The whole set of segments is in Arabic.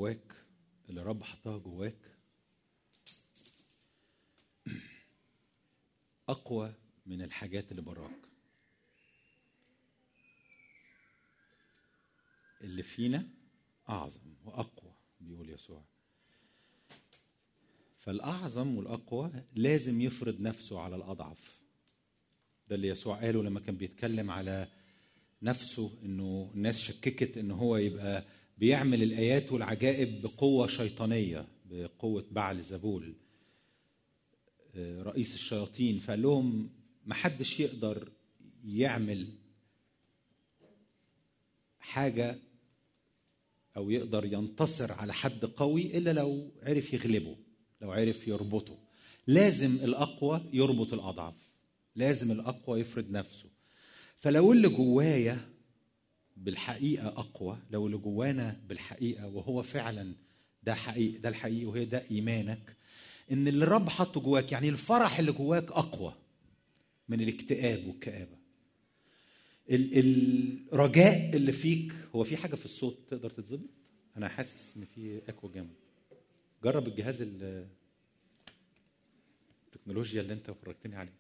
جواك، اللي رب حطها جواك، أقوى من الحاجات اللي براك. اللي فينا أعظم وأقوى بيقول يسوع. فالأعظم والأقوى لازم يفرض نفسه على الأضعف. ده اللي يسوع قاله لما كان بيتكلم على نفسه، إنه الناس شككت إنه هو يبقى بيعمل الآيات والعجائب بقوة شيطانية، بقوة بعل زبول رئيس الشياطين. فقال لهم محدش يقدر يعمل حاجة أو يقدر ينتصر على حد قوي إلا لو عرف يغلبه، لو عرف يربطه. لازم الأقوى يربط الأضعف، لازم الأقوى يفرض نفسه. فلو اللي جوايا بالحقيقة أقوى، لو اللي جوانا بالحقيقة وهو فعلا ده حقيقي، ده الحقيقي وهي ده إيمانك، إن اللي الرب حطه جواك، يعني الفرح اللي جواك أقوى من الاكتئاب والكآبة. الرجاء اللي فيك. هو في حاجة في الصوت تقدر تتظبط؟ أنا حاسس إن في أكو جامد. جرب الجهاز التكنولوجيا اللي أنت فرجتني عليه.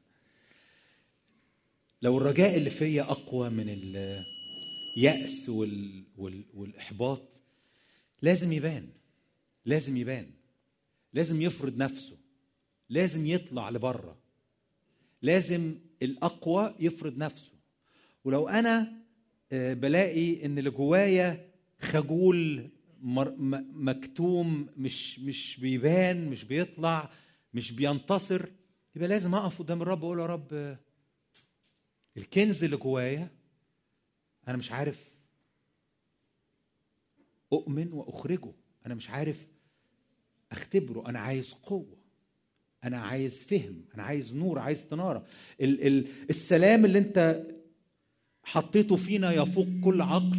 لو الرجاء اللي فيا أقوى من اليأس والإحباط، لازم يبان، لازم يبان، لازم يفرض نفسه، لازم يطلع لبره، لازم الأقوى يفرض نفسه. ولو أنا بلاقي إن اللي جوايا خجول مكتوم، مش بيبان، مش بيطلع، مش بينتصر، يبقى لازم أقف قدام الرب وأقول يا رب الكنز اللي جوايا أنا مش عارف أؤمن وأخرجه، أنا مش عارف أختبره. أنا عايز قوة، أنا عايز فهم، أنا عايز نور، عايز استنارة. السلام اللي أنت حطيته فينا يفوق كل عقل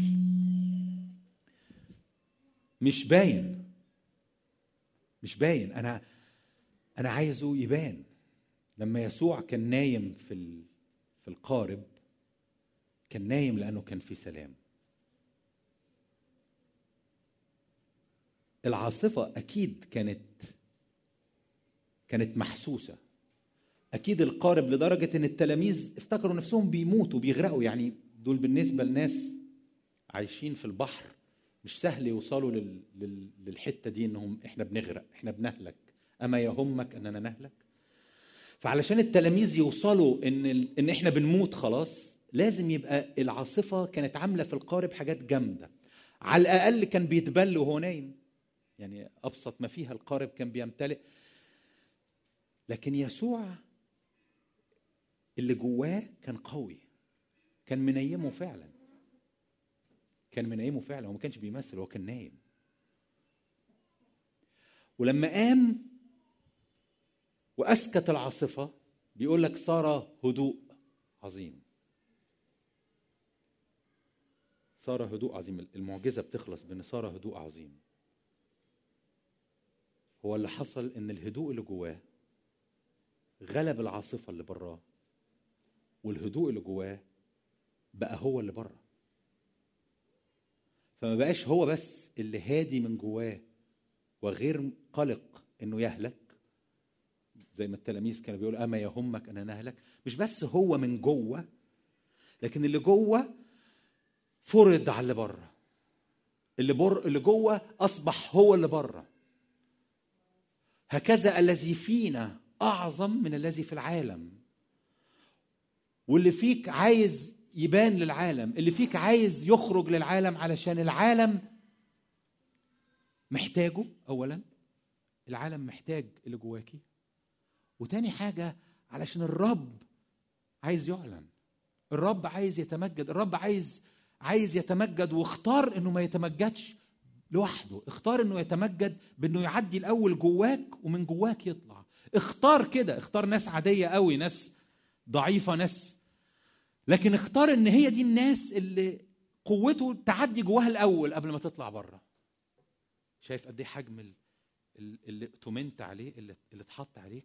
مش باين، مش باين. أنا عايزه يبان. لما يسوع كان نايم في القارب، كان نايم لأنه كان في سلام. العاصفة أكيد كانت محسوسة. أكيد القارب لدرجة أن التلاميذ افتكروا نفسهم بيموتوا بيغرقوا. يعني دول بالنسبة لناس عايشين في البحر مش سهل يوصلوا للحتة دي، أنهم إحنا بنغرق، إحنا بنهلك، أما يهمك أننا نهلك. فعلشان التلاميذ يوصلوا إن إحنا بنموت خلاص، لازم يبقى العاصفة كانت عاملة في القارب حاجات جامدة. على الأقل كان بيتبل وهو نايم، يعني أبسط ما فيها القارب كان بيمتلئ. لكن يسوع اللي جواه كان قوي، كان منيمه فعلا، كان منيمه فعلا. هو ما كانش بيمثل، هو كان نايم. ولما قام وأسكت العاصفة، بيقول لك صار هدوء عظيم. صار هدوء عظيم. المعجزة بتخلص بأن صار هدوء عظيم. هو اللي حصل إن الهدوء اللي جواه غلب العاصفة اللي براه، والهدوء اللي جواه بقى هو اللي بره. فما بقاش هو بس اللي هادي من جواه وغير قلق انه يهلك، زي ما التلاميذ كانوا بيقولوا اما يهمك ان نهلك. مش بس هو من جوه، لكن اللي جوه فرض على اللي بره. اللي جوه اصبح هو اللي بره. هكذا الذي فينا اعظم من الذي في العالم. واللي فيك عايز يبان للعالم، اللي فيك عايز يخرج للعالم، علشان العالم محتاجه. اولا العالم محتاج اللي جواكي، وتاني حاجة علشان الرب عايز يعلن، الرب عايز يتمجد، الرب عايز يتمجد، واختار انه ما يتمجدش لوحده، اختار انه يتمجد بانه يعدي الاول جواك ومن جواك يطلع. اختار كده، اختار ناس عادية قوي، ناس ضعيفة، ناس، لكن اختار ان هي دي الناس اللي قوته تعدي جواها الاول قبل ما تطلع بره. شايف قد ايه حجم اللي اؤتمنت عليه، اللي اتحط عليك؟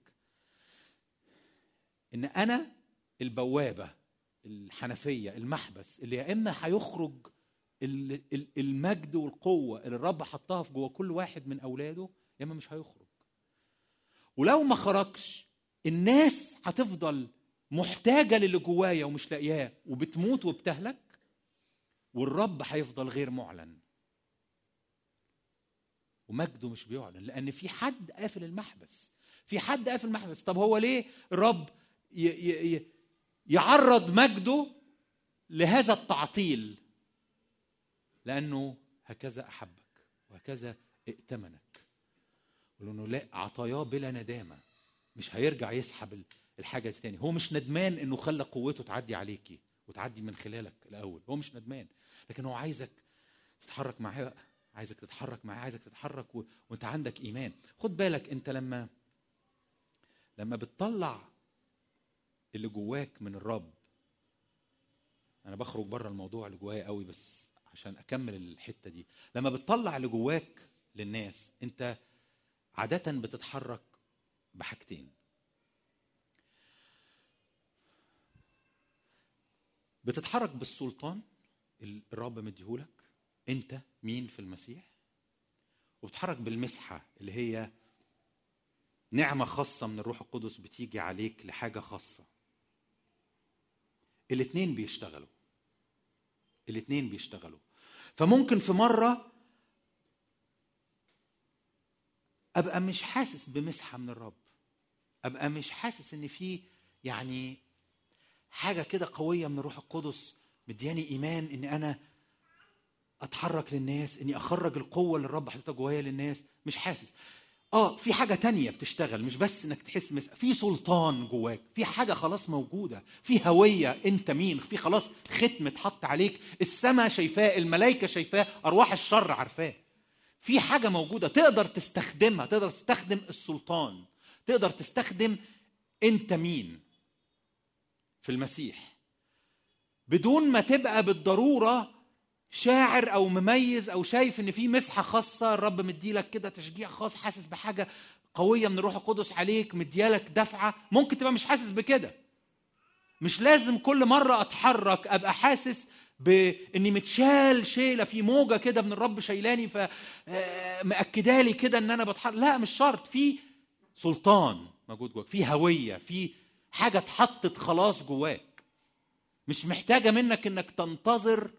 ان انا البوابة، الحنفية، المحبس اللي يا اما هيخرج المجد والقوة اللي الرب حطها في جوه كل واحد من أولاده، يا اما مش هيخرج. ولو ما خرجش الناس هتفضل محتاجة للي جوايا ومش لاقياه وبتموت وبتهلك، والرب هيفضل غير معلن ومجده مش بيعلن، لأن في حد قافل المحبس. في حد قافل المحبس. طب هو ليه الرب يعرض مجده لهذا التعطيل؟ لأنه هكذا أحبك وهكذا ائتمنك، ولأنه لا عطاياه بلا ندامة، مش هيرجع يسحب الحاجة تاني. هو مش ندمان إنه خلى قوته تعدي عليكي وتعدي من خلالك الأول، هو مش ندمان، لكن هو عايزك تتحرك معاه، عايزك تتحرك معاه، عايزك تتحرك وانت عندك إيمان. خد بالك انت لما بتطلع اللي جواك من الرب. انا بخرج بره الموضوع اللي جوايا قوي بس عشان اكمل الحتة دي. لما بتطلع اللي جواك للناس، انت عادة بتتحرك بحاجتين. بتتحرك بالسلطان اللي الرب مديهولك انت مين في المسيح، وبتتحرك بالمسحة اللي هي نعمة خاصة من الروح القدس بتيجي عليك لحاجة خاصة. الاتنين بيشتغلوا. فممكن في مرة أبقى مش حاسس بمسحة من الرب، أبقى مش حاسس إن في يعني حاجة كده قوية من الروح القدس مدياني إيمان إن أنا أتحرك للناس، إني أخرج القوة اللي الرب حطها جوايا للناس. مش حاسس. في حاجة تانية بتشتغل، مش بس إنك تحس في سلطان جواك، في حاجة خلاص موجودة، في هوية أنت مين، في خلاص ختم اتحط عليك، السماء شايفاه، الملائكة شايفاه، أرواح الشر عارفاه. في حاجة موجودة تقدر تستخدمها، تقدر تستخدم السلطان، تقدر تستخدم أنت مين في المسيح، بدون ما تبقى بالضرورة شاعر أو مميز أو شايف إن في مسحة خاصة الرب مديلك كده تشجيع خاص، حاسس بحاجة قوية من الروح القدس عليك مديالك دفعة. ممكن تبقى مش حاسس بكده. مش لازم كل مرة أتحرك أبقى حاسس بإني متشال شيلة في موجة كده من الرب شايلاني فمأكدالي كده إن أنا بتحرك. لا، مش شرط. في سلطان موجود جواك، في هوية، في حاجة اتحطت خلاص جواك، مش محتاجة منك إنك تنتظر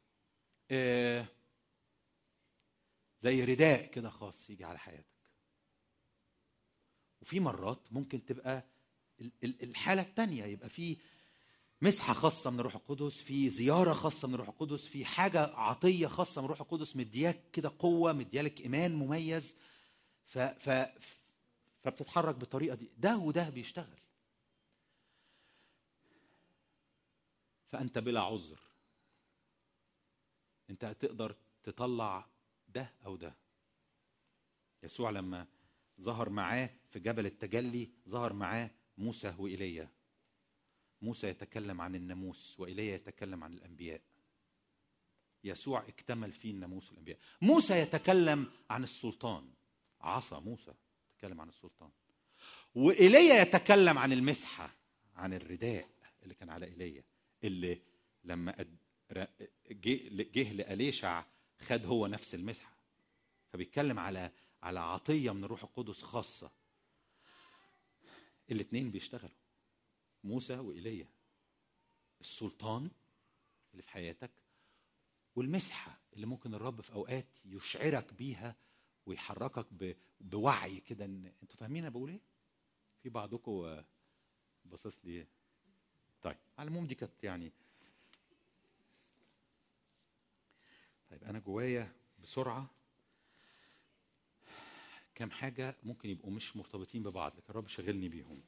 زي رداء كده خاص يجي على حياتك. وفي مرات ممكن تبقى الحالة التانية، يبقى في مسحة خاصة من الروح القدس، في زيارة خاصة من الروح القدس، في حاجة عطية خاصة من الروح القدس مدياك كده قوة، مديالك إيمان مميز، فبتتحرك بالطريقة دي. ده وده بيشتغل، فأنت بلا عذر. أنت تقدر تطلع ده أو ده. يسوع لما ظهر معاه في جبل التجلي ظهر معاه موسى وإيليا. موسى يتكلم عن الناموس وإيليا يتكلم عن الأنبياء. يسوع اكتمل فيه الناموس والأنبياء. موسى يتكلم عن السلطان، عصا موسى يتكلم عن السلطان، وإيليا يتكلم عن المسحة، عن الرداء اللي كان على إيليا، اللي لما جه لأليشع خد هو نفس المسحة. فبيتكلم على عطية من الروح القدس خاصة. الاثنين بيشتغلوا، موسى وإيليا. السلطان اللي في حياتك والمسحة اللي ممكن الرب في أوقات يشعرك بيها ويحركك بوعي كده. انتوا فاهمين انا بقول ايه؟ في بعضكم باصص لي. طيب على العموم دي كانت يعني طيب انا جوايا بسرعه كم حاجه ممكن يبقوا مش مرتبطين ببعض لكن الرب شغلني بيهم.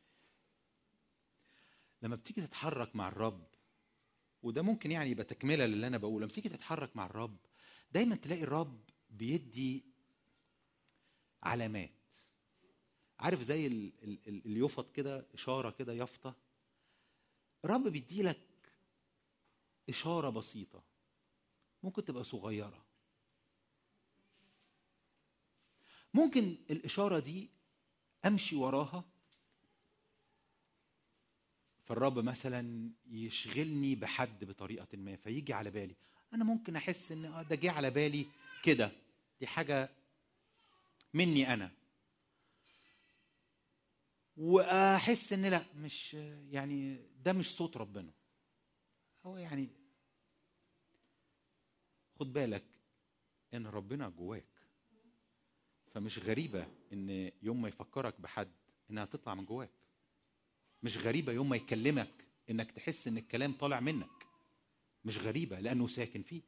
لما بتيجي تتحرك مع الرب، وده ممكن يعني يبقى تكمله للي انا بقوله، لما تيجي تتحرك مع الرب دايما تلاقي الرب بيدي علامات. عارف زي اليفط كده، اشاره كده، يافطه. الرب بيدي لك اشاره بسيطه، ممكن تبقى صغيره، ممكن الاشاره دي امشي وراها. فالرب مثلا يشغلني بحد بطريقه ما، فيجي على بالي انا ممكن احس ان ده جه على بالي كده، دي حاجه مني انا، واحس ان لا، مش يعني ده مش صوت ربنا. هو يعني خد بالك ان ربنا جواك، فمش غريبه ان يوم ما يفكرك بحد انها تطلع من جواك. مش غريبه يوم ما يكلمك انك تحس ان الكلام طالع منك. مش غريبه لانه ساكن فيك.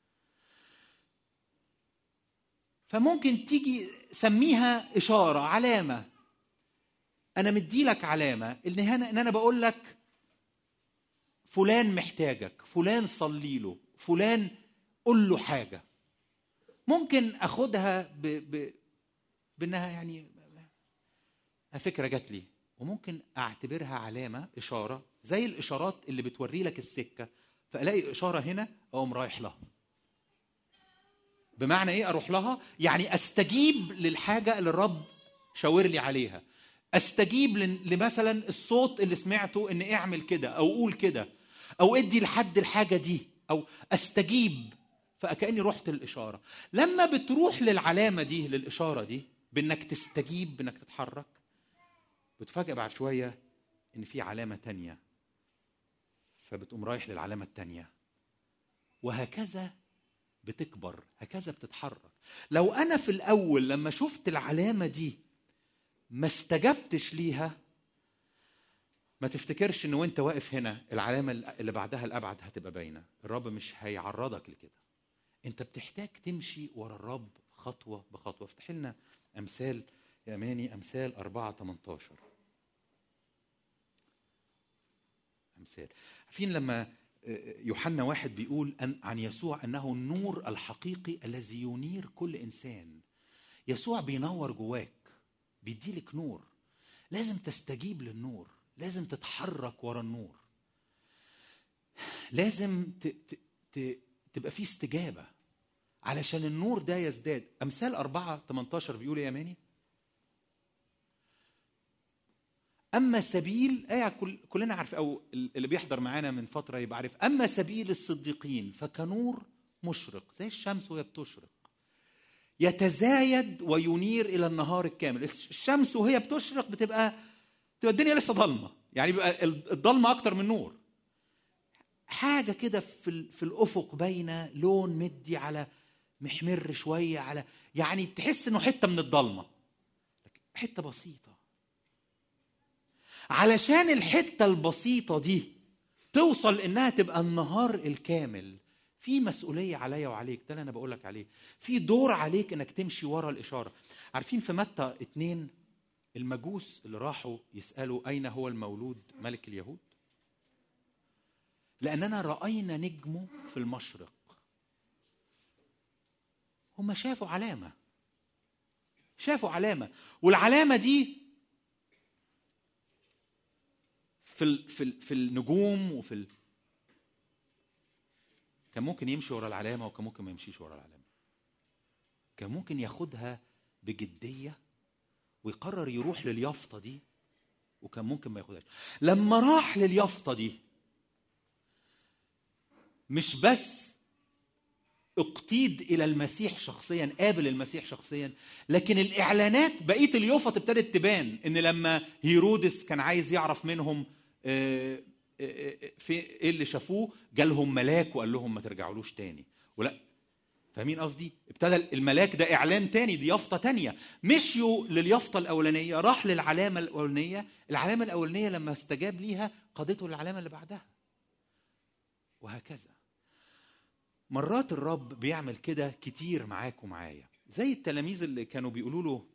فممكن تيجي سميها اشاره، علامه. انا مديلك علامه ان انا بقول لك فلان محتاجك، فلان صلي له، فلان قل له حاجه. ممكن اخدها بانها يعني فكره جات لي، وممكن اعتبرها علامه، اشاره، زي الاشارات اللي بتوري لك السكه، فالاقي اشاره هنا اقوم رايح لها. بمعنى ايه اروح لها؟ يعني استجيب للحاجه اللي الرب شاور لي عليها، استجيب لمثلا الصوت اللي سمعته ان اعمل كده او قول كده او ادي لحد الحاجه دي، او استجيب. فكأني رحت للاشاره. لما بتروح للعلامه دي، للاشاره دي، بانك تستجيب، بانك تتحرك، بتفاجئ بعد شويه ان في علامه تانية، فبتقوم رايح للعلامه التانية، وهكذا بتكبر، هكذا بتتحرك. لو انا في الاول لما شفت العلامه دي ما استجبتش ليها، ما تفتكرش ان وانت واقف هنا العلامه اللي بعدها الابعد هتبقى باينه. الرب مش هيعرضك لكده. انت بتحتاج تمشي ورا الرب خطوه بخطوه. افتح لنا امثال يا اماني، امثال 4:18. امثال. عارفين لما يوحنا 1 بيقول عن يسوع انه النور الحقيقي الذي ينير كل انسان. يسوع بينور جواك، بيديلك نور. لازم تستجيب للنور، لازم تتحرك ورا النور، لازم تبقى فيه استجابة علشان النور ده يزداد. أمثال 4:18 بيقول يا ماني، أما سبيل، كلنا عارف، أو اللي بيحضر معانا من فترة يبقى عارف، أما سبيل الصديقين فكنور مشرق، زي الشمس وهي بتشرق، يتزايد وينير إلى النهار الكامل. الشمس وهي بتشرق بتبقى الدنيا لسه ضلمة، يعني بيبقى الضلمة أكتر من نور. حاجة كده في الأفق باينة، لون مدي على محمر شوية، على يعني تحس إنه حتة من الضلمة، حتة بسيطة. علشان الحتة البسيطة دي توصل إنها تبقى النهار الكامل، في مسؤولية عليا وعليك. ده اللي أنا بقولك عليه، في دور عليك إنك تمشي ورا الإشارة. عارفين في متى 2 المجوس اللي راحوا يسألوا أين هو المولود ملك اليهود؟ لأننا رأينا نجمه في المشرق. هم شافوا علامة، شافوا علامة، والعلامة دي في النجوم كان ممكن يمشي ورا العلامة، وكان ممكن ما يمشيش ورا العلامة. كان ممكن ياخدها بجدية ويقرر يروح لليافطة دي، وكان ممكن ما ياخدهاش. لما راح لليافطة دي مش بس اقتيد إلى المسيح شخصيا، قابل المسيح شخصيا، لكن الإعلانات بقية اليافط ابتدت تبان. إن لما هيرودس كان عايز يعرف منهم في إيه اللي شافوه، جالهم ملاك وقال لهم ما ترجعولوش تاني. ولا فاهمين قصدي؟ ابتدى الملاك ده إعلان تاني، دي يافطة تانية. مشيوا لليافطة الأولانية، راح للعلامة الأولانية. العلامة الأولانية لما استجاب ليها قادته للعلامة اللي بعدها، وهكذا. مرات الرب بيعمل كده كتير معاك ومعايا. زي التلاميذ اللي كانوا بيقولوا له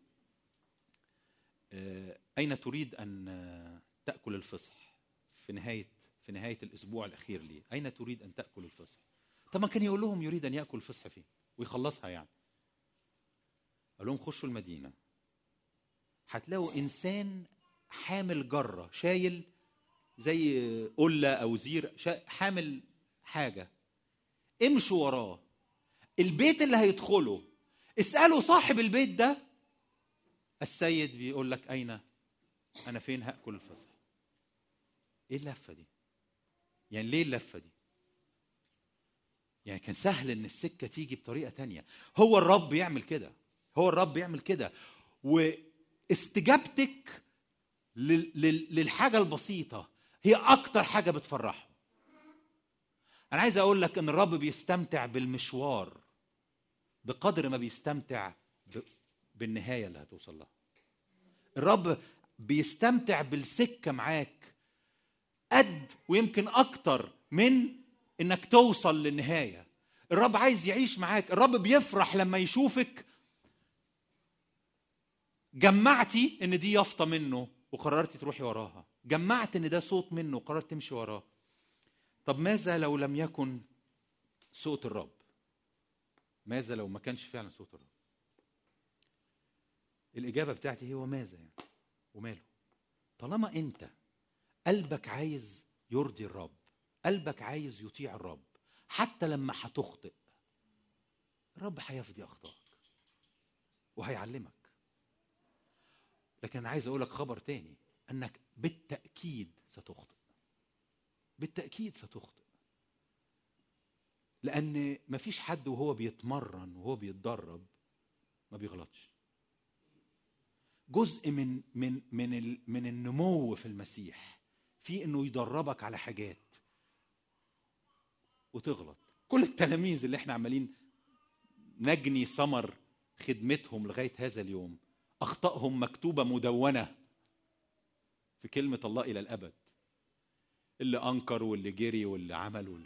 أين تريد أن تأكل الفصح في نهاية الأسبوع الأخير ليه؟ أين تريد أن تأكل الفصح؟ طب ما كان يقول لهم يريد أن يأكل الفصح فين ويخلصها يعني. قال لهم خشوا المدينة، هتلاقوا إنسان حامل جرة، شايل زي قلة أو زير، حامل حاجة، امشوا وراه. البيت اللي هيدخله اسألوا صاحب البيت ده، السيد بيقول لك أين أنا، فين هأكل الفصح. إيه اللفة دي؟ يعني ليه اللفة دي؟ يعني كان سهل ان السكة تيجي بطريقة تانية. هو الرب يعمل كده، هو الرب يعمل كده. واستجابتك للحاجة البسيطة هي اكتر حاجة بتفرحه. انا عايز اقول لك ان الرب بيستمتع بالمشوار بقدر ما بيستمتع بالنهاية اللي هتوصل لها. الرب بيستمتع بالسكة معاك قد ويمكن اكتر من انك توصل للنهاية. الرب عايز يعيش معاك. الرب بيفرح لما يشوفك جمعتي ان دي يافطة منه وقررتي تروحي وراها، جمعت ان ده صوت منه وقررت تمشي وراه. طب ماذا لو لم يكن صوت الرب؟ ماذا لو ما كانش فعلا صوت الرب؟ الإجابة بتاعتي هو ماذا يعني وماله. طالما انت قلبك عايز يرضي الرب، قلبك عايز يطيع الرب، حتى لما هتخطئ الرب هيفدي أخطائك وهيعلمك. لكن أنا عايز أقولك خبر تاني، أنك بالتأكيد ستخطئ، بالتأكيد ستخطئ. لأن مفيش حد وهو بيتمرن وهو بيتدرب ما بيغلطش. جزء من النمو في المسيح في إنه يدربك على حاجات وتغلط. كل التلاميذ اللي احنا عمالين نجني ثمر خدمتهم لغاية هذا اليوم أخطائهم مكتوبة مدونة في كلمة الله إلى الأبد. اللي أنكر واللي جري واللي عمل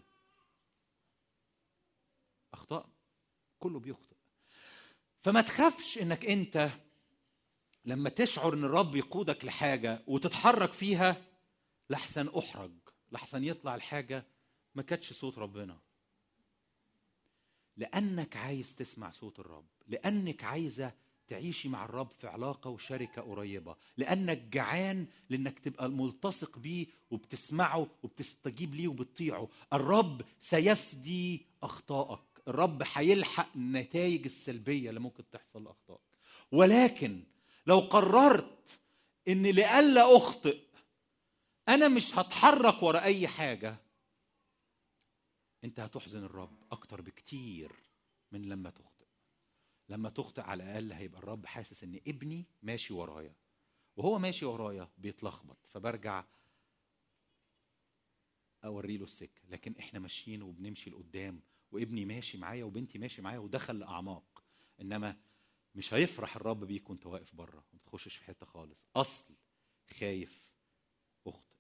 أخطاء، كله بيخطئ. فما تخافش إنك أنت لما تشعر إن الرب يقودك لحاجة وتتحرك فيها لحسن أحرج، لحسن يطلع الحاجة ما كانتش صوت ربنا. لأنك عايز تسمع صوت الرب، لأنك عايزة تعيشي مع الرب في علاقة وشركة قريبة، لأنك جعان لأنك تبقى ملتصق بيه وبتسمعه وبتستجيب ليه وبتطيعه. الرب سيفدي أخطائك، الرب هيلحق النتائج السلبية اللي ممكن تحصل لأخطائك. ولكن لو قررت إن لألا أخطئ أنا مش هتحرك ورا أي حاجة، أنت هتحزن الرب أكتر بكتير من لما تخطئ. لما تخطئ على الأقل هيبقى الرب حاسس إن ابني ماشي ورايا، وهو ماشي ورايا بيتلخبط فبرجع أوري له السكة. لكن إحنا ماشيين وبنمشي لقدام وابني ماشي معايا وبنتي ماشي معايا ودخل لأعماق. إنما مش هيفرح الرب بيك وانت واقف بره وما تخشش في حتة خالص، أصل خايف أخطئ.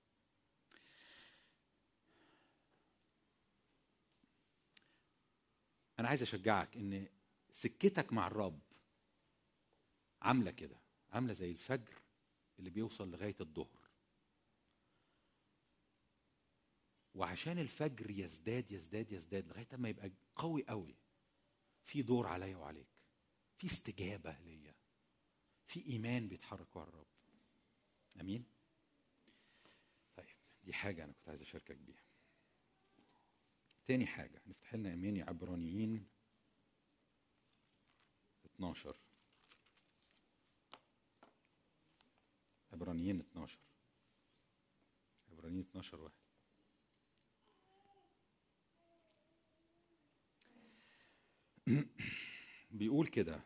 أنا عايز أشجعك إن سكتك مع الرب عاملة كده، عاملة زي الفجر اللي بيوصل لغاية الظهر. وعشان الفجر يزداد يزداد يزداد لغاية ما يبقى قوي قوي، في دور عليا وعليك، في استجابة ليا، في إيمان بيتحرك ورا الرب. أمين. طيب دي حاجة أنا كنت عايز أشاركك بيها. تاني حاجة نفتح لنا أمين عبرانيين 12. عبرانيين 12 1. بيقول كده: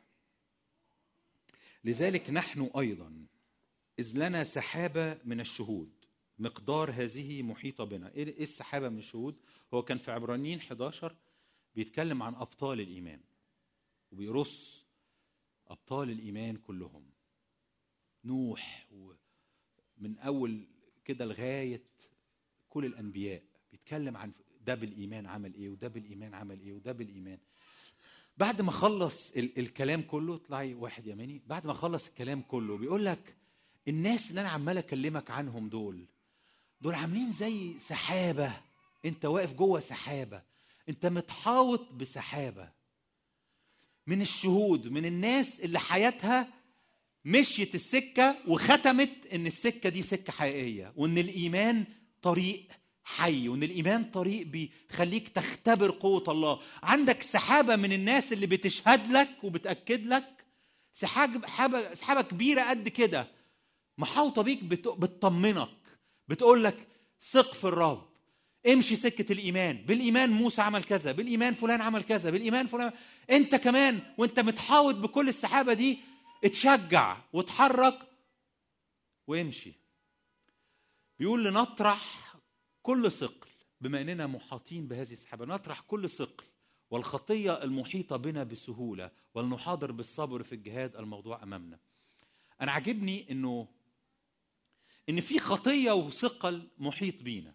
لذلك نحن أيضا إذ لنا سحابة من الشهود مقدار هذه محيطة بنا. إيه السحابة من الشهود؟ هو كان في عبرانيين 11 بيتكلم عن أبطال الإيمان وبيرص أبطال الإيمان كلهم، نوح ومن أول كده لغاية كل الأنبياء، بيتكلم عن ده بالإيمان عمل إيه وده بالإيمان عمل إيه وده بالإيمان. بعد ما خلص الكلام كله، طلعي واحد يماني، بعد ما خلص الكلام كله بيقول لك الناس اللي أنا عمال أكلمك عنهم دول عاملين زي سحابة. أنت واقف جوه سحابة، أنت متحاوط بسحابة من الشهود، من الناس اللي حياتها مشيت السكة وختمت إن السكة دي سكة حقيقية، وإن الإيمان طريق حي، وإن الإيمان طريق بيخليك تختبر قوة الله. عندك سحابة من الناس اللي بتشهد لك وبتأكد لك، سحابة كبيرة قد كده محاوطة بيك، بتطمنك، بتقول لك ثق في الرب، امشي سكة الإيمان. بالإيمان موسى عمل كذا، بالإيمان فلان عمل كذا، بالإيمان فلان. أنت كمان وأنت متحاوط بكل السحابة دي اتشجع وتحرك وامشي. بيقول لنطرح كل ثقل، بما أننا محاطين بهذه السحابة نطرح كل ثقل والخطية المحيطة بنا بسهولة، ولنحاضر بالصبر في الجهاد الموضوع أمامنا. أنا عجبني إن في خطية وثقل محيط بينا.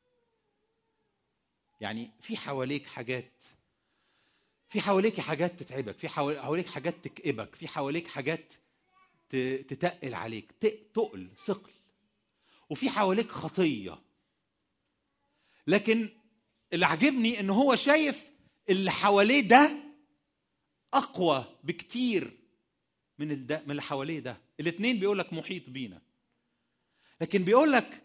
يعني في حواليك حاجات، في حواليك حاجات تتعبك، في حواليك حاجات تكئبك، في حواليك حاجات تتقل عليك، تقل ثقل، وفي حواليك خطية. لكن اللي عجبني إنه هو شايف اللي حواليه ده أقوى بكتير من اللي حواليه ده. الاثنين بيقولك محيط بينا، لكن بيقولك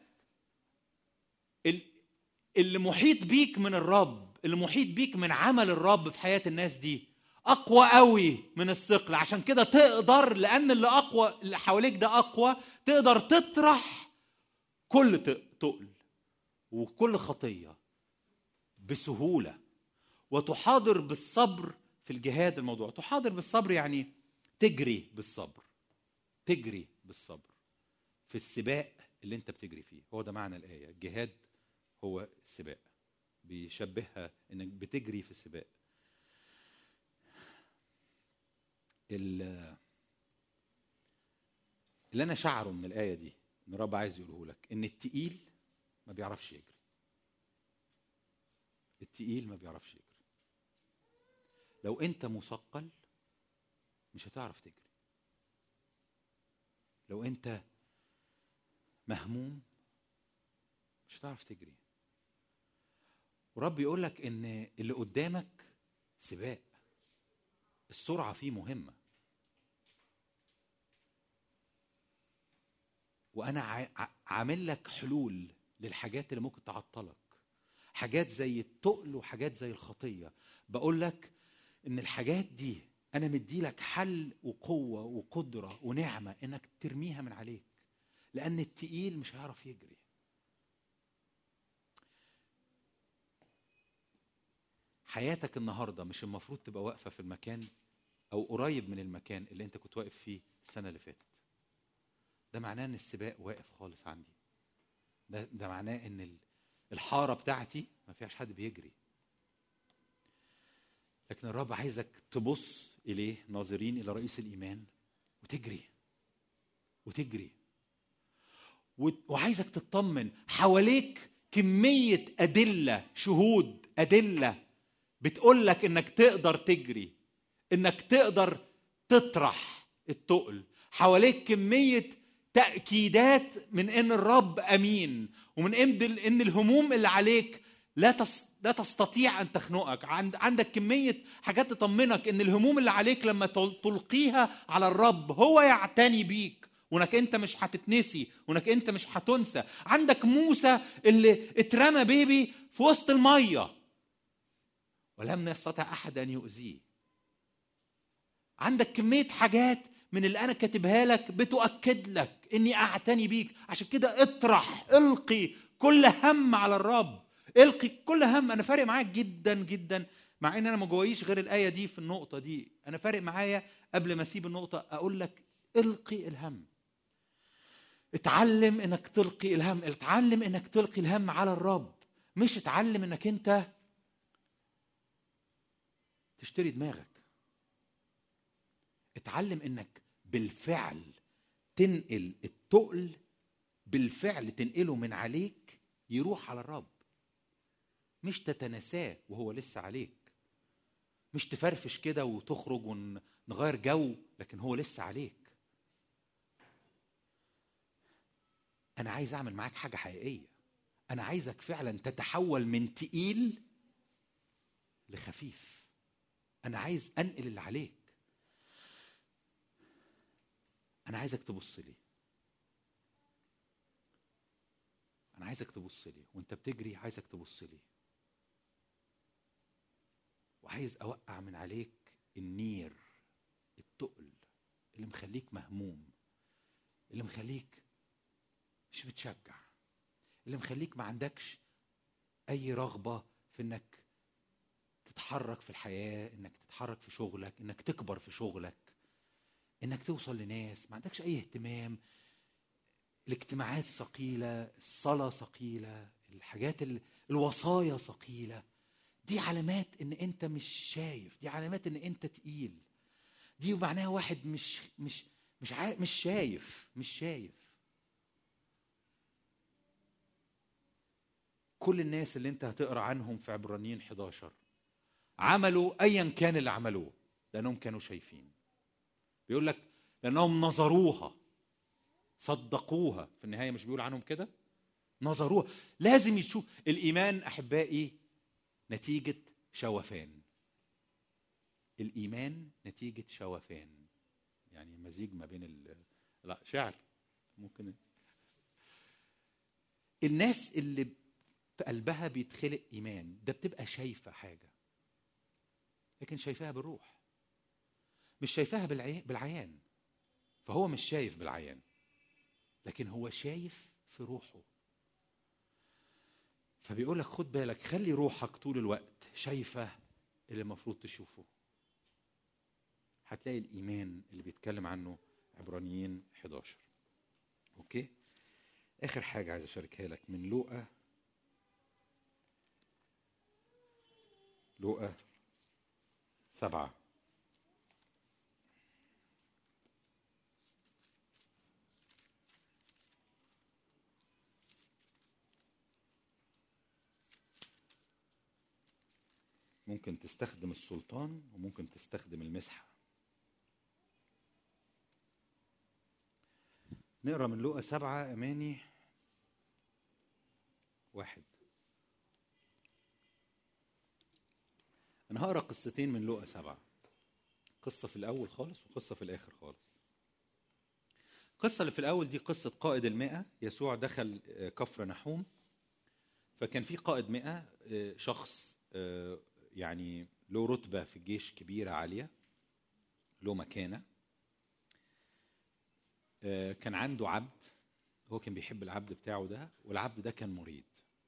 اللي محيط بيك من الرب، اللي محيط بيك من عمل الرب في حياة الناس دي أقوى قوي من الثقل. عشان كده تقدر، لأن اللي أقوى اللي حواليك ده أقوى، تقدر تطرح كل تقل وكل خطية بسهولة، وتحاضر بالصبر في الجهاد الموضوع. تحاضر بالصبر يعني تجري بالصبر، تجري بالصبر في السباق اللي انت بتجري فيه. هو ده معنى الآية. الجهاد هو السباق، بيشبهها انك بتجري في السباق. اللي انا شعره من الآية دي ان الرب عايز يقوله لك ان التقيل ما بيعرفش يجري. التقيل ما بيعرفش يجري. لو انت مثقل مش هتعرف تجري. لو انت مهموم مش هتعرف تجري. ورب يقول لك ان اللي قدامك سباق، السرعة فيه مهمة. وانا عامل لك حلول للحاجات اللي ممكن تعطلك، حاجات زي التقل وحاجات زي الخطية. بقول لك ان الحاجات دي انا مدي لك حل وقوة وقدرة ونعمة انك ترميها من عليك، لان التقيل مش هيعرف يجري. حياتك النهاردة مش المفروض تبقى واقفة في المكان او قريب من المكان اللي انت كنت واقف فيه السنة اللي فاتت. ده معناه ان السباق واقف خالص عندي. ده معناه ان الحارة بتاعتي ما فيهاش حد بيجري. لكن الرب عايزك تبص إليه ناظرين إلى رئيس الإيمان وتجري وتجري. وعايزك تطمن حواليك كمية أدلة، شهود، أدلة بتقول لك إنك تقدر تجري، إنك تقدر تطرح التقل. حواليك كمية تأكيدات من إن الرب أمين، ومن إن الهموم اللي عليك لا تستطيع أن تخنقك. عندك كمية حاجات تطمنك إن الهموم اللي عليك لما تلقيها على الرب هو يعتني بيك، وإنك أنت مش هتتنسي، وإنك أنت مش هتنسى. عندك موسى اللي اترمى بيبي في وسط المية ولم يستطع أحد أن يؤذيه. عندك كمية حاجات من اللي أنا كاتبها لك بتؤكد لك إني أعتني بيك. عشان كده اطرح، القي كل هم على الرب، القي كل هم. أنا فارق معاك جدا جدا، مع إن أنا ما جوايش غير الآية دي في النقطة دي. أنا فارق معايا قبل ما أسيب النقطة أقول لك القي الهم. اتعلم إنك تلقي الهم، اتعلم إنك تلقي الهم على الرب، مش اتعلم إنك أنت تشتري دماغك. اتعلم إنك بالفعل تنقل التقل، بالفعل تنقله من عليك يروح على الرب، مش تتناساه وهو لسه عليك، مش تفرفش كده وتخرج ونغير جو لكن هو لسه عليك. أنا عايز أعمل معاك حاجة حقيقية. أنا عايزك فعلا تتحول من تقيل لخفيف. أنا عايز أنقل اللي عليك. أنا عايزك تبص لي، أنا عايزك تبص لي وأنت بتجري. عايزك تبص لي، وعايز أوقع من عليك النير، التقل اللي مخليك مهموم، اللي مخليك مش بتشجع، اللي مخليك ما عندكش اي رغبه في انك تتحرك في الحياه، انك تتحرك في شغلك، انك تكبر في شغلك، انك توصل لناس، ما عندكش اي اهتمام. الاجتماعات ثقيله، الصلاه ثقيله، الحاجات الوصايا ثقيله. دي علامات ان انت مش شايف، دي علامات ان انت تقيل. دي معناها واحد مش شايف. كل الناس اللي انت هتقرا عنهم في عبرانيين 11 عملوا ايا كان اللي عملوه لانهم كانوا شايفين. بيقول لك لانهم نظروها، صدقوها. في النهايه مش بيقول عنهم كده؟ نظروها. لازم يشوف. الايمان احبائي نتيجه شوفان. الايمان نتيجه شوفان، يعني مزيج ما بين لا شعر ممكن. الناس اللي في قلبها بيتخلق ايمان ده بتبقى شايفه حاجه، لكن شايفاها بالروح، مش شايفاها بالعيان. فهو مش شايف بالعيان، لكن هو شايف في روحه. فبيقول لك خد بالك، خلي روحك طول الوقت شايفه اللي المفروض تشوفه. هتلاقي الايمان اللي بيتكلم عنه عبرانيين 11. اوكي، اخر حاجه عايز اشاركها لك من لوقا 7. ممكن تستخدم السلطان وممكن تستخدم المسحة. نقرأ من لوقا 7 أماني 1. أنا هقرأ قصتين من لوقا 7، قصة في الأول خالص وقصة في الآخر خالص. القصة اللي في الأول دي قصة قائد 100. يسوع دخل كفر نحوم، فكان في قائد 100 شخص يعني له رتبة في الجيش كبيرة عالية، له مكانة. كان عنده عبد، هو كان بيحب العبد بتاعه ده، والعبد ده كان مريض.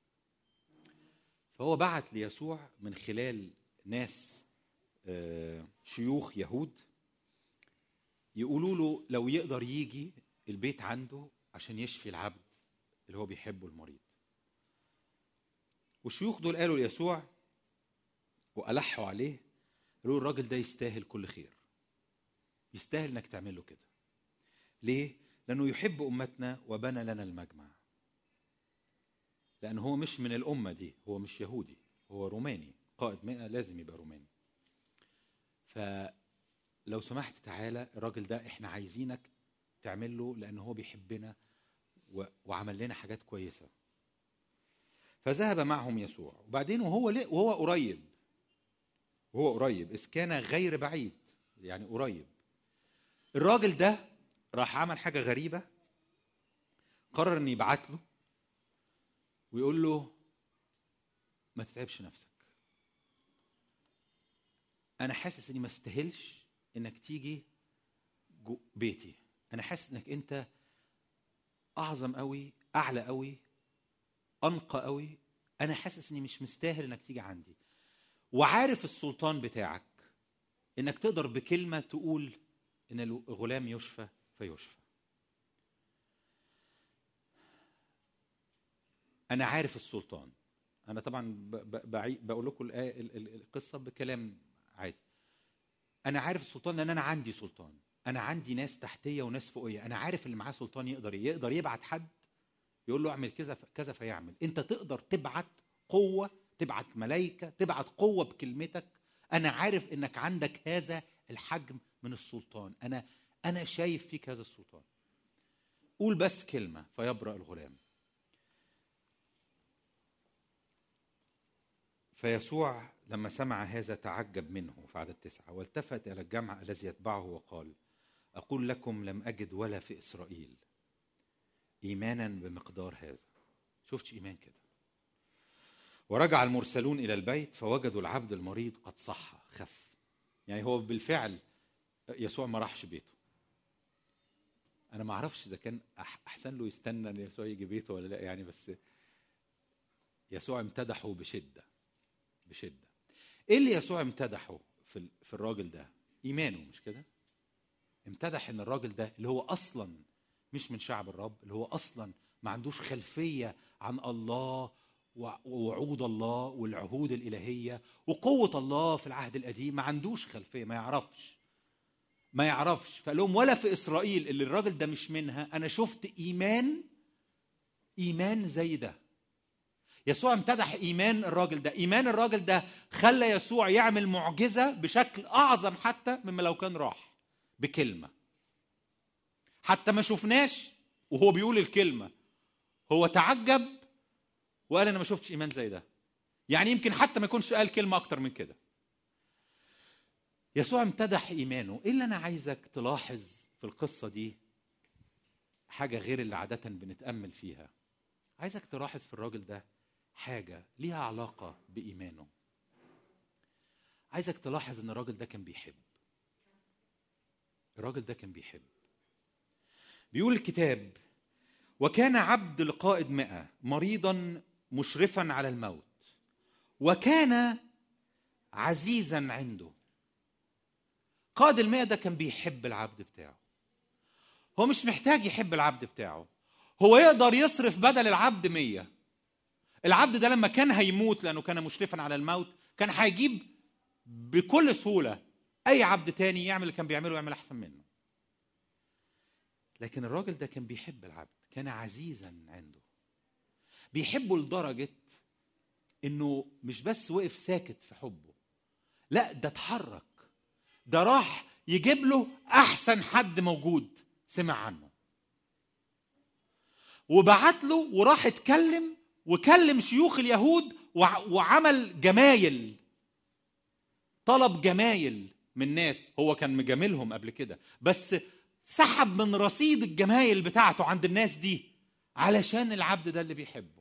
فهو بعت ليسوع من خلال ناس شيوخ يهود يقولوا له لو يقدر يجي البيت عنده عشان يشفي العبد اللي هو بيحبه المريض. والشيوخ دول قالوا ليسوع وألحوا عليه، قالوا الراجل ده يستاهل كل خير، يستاهل انك تعمل له كده. ليه؟ لأنه يحب أمتنا وبنى لنا المجمع. لأنه هو مش من الأمة دي، هو مش يهودي، هو روماني. قائد 100 لازم يبقى روماني. فلو سمحت تعالى، الراجل ده احنا عايزينك تعمل له لأنه هو بيحبنا وعمل لنا حاجات كويسة. فذهب معهم يسوع. وبعدين وهو قريب إذ كان غير بعيد، يعني قريب، الراجل ده راح عمل حاجة غريبة. قرر ان يبعت له ويقول له ما تتعبش نفسك، انا حاسس اني ما استاهلش انك تيجي بيتي، انا حاسس انك انت اعظم قوي، اعلى قوي، انقى قوي، انا حاسس اني مش مستاهل انك تيجي عندي، وعارف السلطان بتاعك انك تقدر بكلمة تقول ان الغلام يشفى فيشفى. انا عارف السلطان. انا طبعا بقول لكم القصة بكلام عادي. انا عارف السلطان لان انا عندي سلطان، انا عندي ناس تحتيه وناس فوقيه. انا عارف اللي معاه سلطان يقدر يبعت حد يقول له اعمل كذا كذا فيعمل. انت تقدر تبعت قوه، تبعت ملائكه، تبعت قوه بكلمتك. انا عارف انك عندك هذا الحجم من السلطان، انا شايف فيك هذا السلطان. قول بس كلمه فيبرأ الغلام. فيسوع لما سمع هذا تعجب منه في عدد 9، والتفت إلى الجمع الذي يتبعه وقال أقول لكم لم أجد ولا في إسرائيل إيمانا بمقدار هذا. شفتش إيمان كده. ورجع المرسلون إلى البيت فوجدوا العبد المريض قد صح خف. يعني هو بالفعل يسوع ما راحش بيته. أنا ما أعرفش إذا كان أحسن له يستنى أن يسوع يجي بيته ولا لا، يعني بس يسوع امتدحه بشدة. ايه اللي يسوع امتدحه في الراجل ده؟ ايمانه، مش كده؟ امتدح ان الراجل ده اللي هو اصلا مش من شعب الرب، اللي هو اصلا ما عندوش خلفية عن الله ووعود الله والعهود الإلهية وقوة الله في العهد القديم، ما عندوش خلفية، ما يعرفش. فقال لهم ولا في إسرائيل اللي الراجل ده مش منها أنا شفت إيمان زي ده. يسوع امتدح إيمان الراجل ده. إيمان الراجل ده خلى يسوع يعمل معجزة بشكل أعظم حتى مما لو كان راح بكلمة. حتى ما شفناش وهو بيقول الكلمة، هو تعجب وقال أنا ما شفتش إيمان زي ده. يعني يمكن حتى ما يكونش قال كلمة أكتر من كده. يسوع امتدح إيمانه. إيه اللي أنا عايزك تلاحظ في القصة دي؟ حاجة غير اللي عادة بنتأمل فيها. عايزك تلاحظ في الراجل ده حاجة ليها علاقة بإيمانه. عايزك تلاحظ إن الراجل ده كان بيحب. بيقول الكتاب وكان عبد لقائد 100 مريضا مشرفا على الموت وكان عزيزا عنده. قائد 100 ده كان بيحب العبد بتاعه. هو مش محتاج يحب العبد بتاعه، هو يقدر يصرف بدل العبد 100. العبد ده لما كان هيموت لأنه كان مشرفا على الموت كان هيجيب بكل سهولة أي عبد تاني يعمل اللي كان بيعمله ويعمل أحسن منه. لكن الراجل ده كان بيحب العبد، كان عزيزا عنده. بيحبه لدرجة إنه مش بس وقف ساكت في حبه، لا ده اتحرك، ده راح يجيب له أحسن حد موجود سمع عنه وبعت له، وراح اتكلم وكلم شيوخ اليهود وعمل جمايل، طلب جمايل من ناس هو كان مجاملهم قبل كده، بس سحب من رصيد الجمايل بتاعته عند الناس دي علشان العبد ده اللي بيحبه.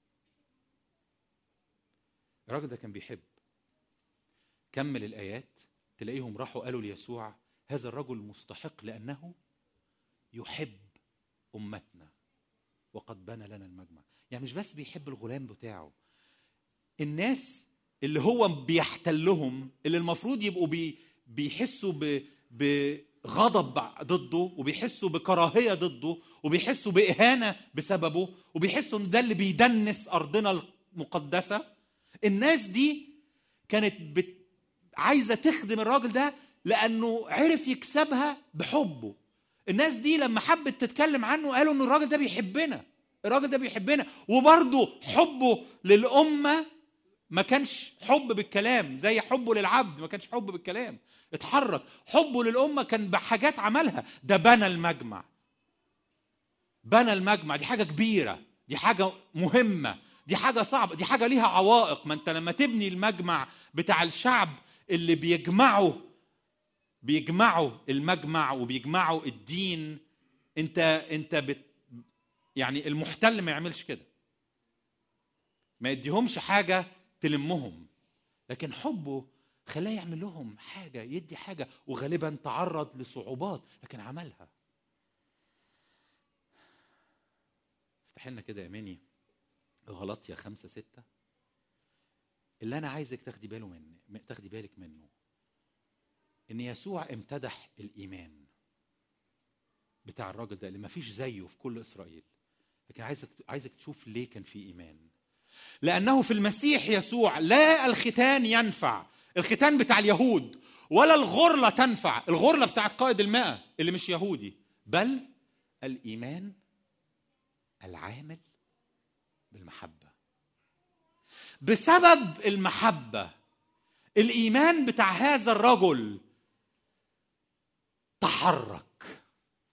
الراجل ده كان بيحب. كمل الآيات تلاقيهم راحوا قالوا ليسوع هذا الرجل مستحق لأنه يحب أمتنا وقد بنى لنا المجمع. يعني مش بس بيحب الغلام بتاعه، الناس اللي هو بيحتلهم، اللي المفروض يبقوا بيحسوا بغضب ضده وبيحسوا بكراهية ضده وبيحسوا بإهانة بسببه وبيحسوا ان ده اللي بيدنس أرضنا المقدسة. الناس دي كانت عايزة تخدم الراجل ده لأنه عرف يكسبها بحبه. الناس دي لما حبت تتكلم عنه قالوا ان الراجل ده بيحبنا، وبرضه حبه للأمة ما كانش حب بالكلام زي حبه للعبد، ما كانش حب بالكلام، اتحرك. حبه للأمة كان بحاجات عملها. ده بنى المجمع. دي حاجة كبيرة، دي حاجة مهمة، دي حاجة صعبة، دي حاجة ليها عوائق. ما انت لما تبني المجمع بتاع الشعب اللي بيجمعوا المجمع وبيجمعوا الدين، انت يعني المحتل ما يعملش كده، ما يديهمش حاجة تلمهم، لكن حبه خلاه يعمل لهم حاجة، يدي حاجة، وغالبا تعرض لصعوبات لكن عملها. افتح لنا كده يا ماني غلطية 5-6. اللي أنا عايزك تاخدي بالك منه إن يسوع امتدح الإيمان بتاع الراجل ده اللي ما فيش زيه في كل إسرائيل. لكن عايزك تشوف ليه كان في إيمان. لأنه في المسيح يسوع لا الختان ينفع، الختان بتاع اليهود، ولا الغرلة تنفع، الغرلة بتاعت قائد 100 اللي مش يهودي، بل الإيمان العامل بالمحبة. بسبب المحبة الإيمان بتاع هذا الرجل تحرك،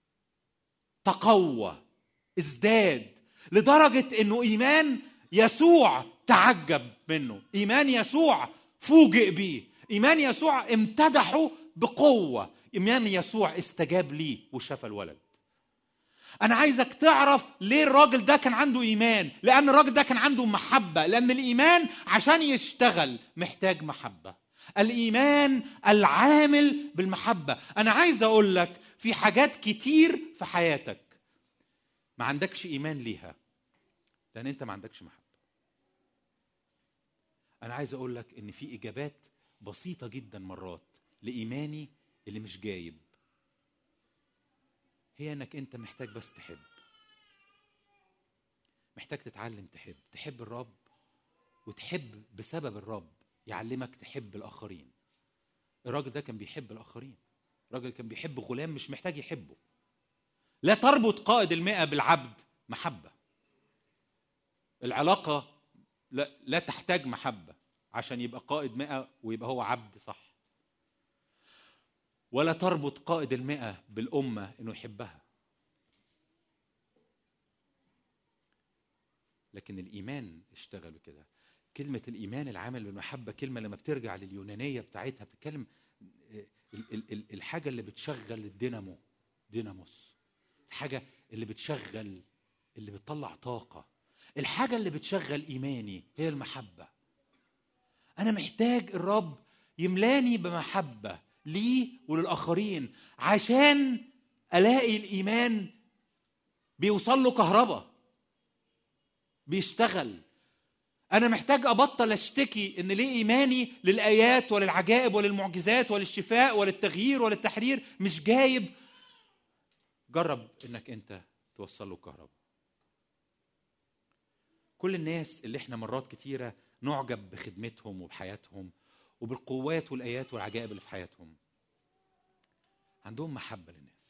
تقوى، ازداد، لدرجة انه ايمان يسوع تعجب منه، ايمان يسوع فوجئ بيه، ايمان يسوع امتدحه بقوة، ايمان يسوع استجاب ليه وشاف الولد. انا عايزك تعرف ليه الراجل ده كان عنده ايمان. لان الراجل ده كان عنده محبة. لان الايمان عشان يشتغل محتاج محبة. الايمان العامل بالمحبة. انا عايز اقول لك في حاجات كتير في حياتك ما عندكش ايمان ليها لان انت ما عندكش محبة. انا عايز اقول لك ان في اجابات بسيطه جدا مرات لايماني اللي مش جايب، هي انك انت محتاج بس تحب، محتاج تتعلم تحب الرب، وتحب بسبب الرب يعلمك تحب الاخرين. الراجل ده كان بيحب الاخرين، الراجل كان بيحب غلام مش محتاج يحبه. لا تربط قائد 100 بالعبد محبه، العلاقه لا تحتاج محبه عشان يبقى قائد 100 ويبقى هو عبد، صح؟ ولا تربط قائد 100 بالامه انه يحبها. لكن الايمان اشتغلوا كده. كلمه الايمان العامل بالمحبه كلمه لما بترجع لليونانيه بتاعتها بتتكلم الحاجه اللي بتشغل الدينامو، ديناموس، الحاجه اللي بتشغل، اللي بتطلع طاقه، الحاجه اللي بتشغل ايماني هي المحبه. انا محتاج الرب يملاني بمحبه لي وللاخرين عشان الاقي الايمان بيوصل له كهرباء بيشتغل. انا محتاج ابطل اشتكي ان ليه ايماني للايات وللعجائب وللمعجزات وللشفاء وللتغيير وللتحرير مش جايب. جرب انك انت توصل له كهرباء. كل الناس اللي احنا مرات كتيره نعجب بخدمتهم وبحياتهم وبالقوات والايات والعجائب اللي في حياتهم، عندهم محبه للناس،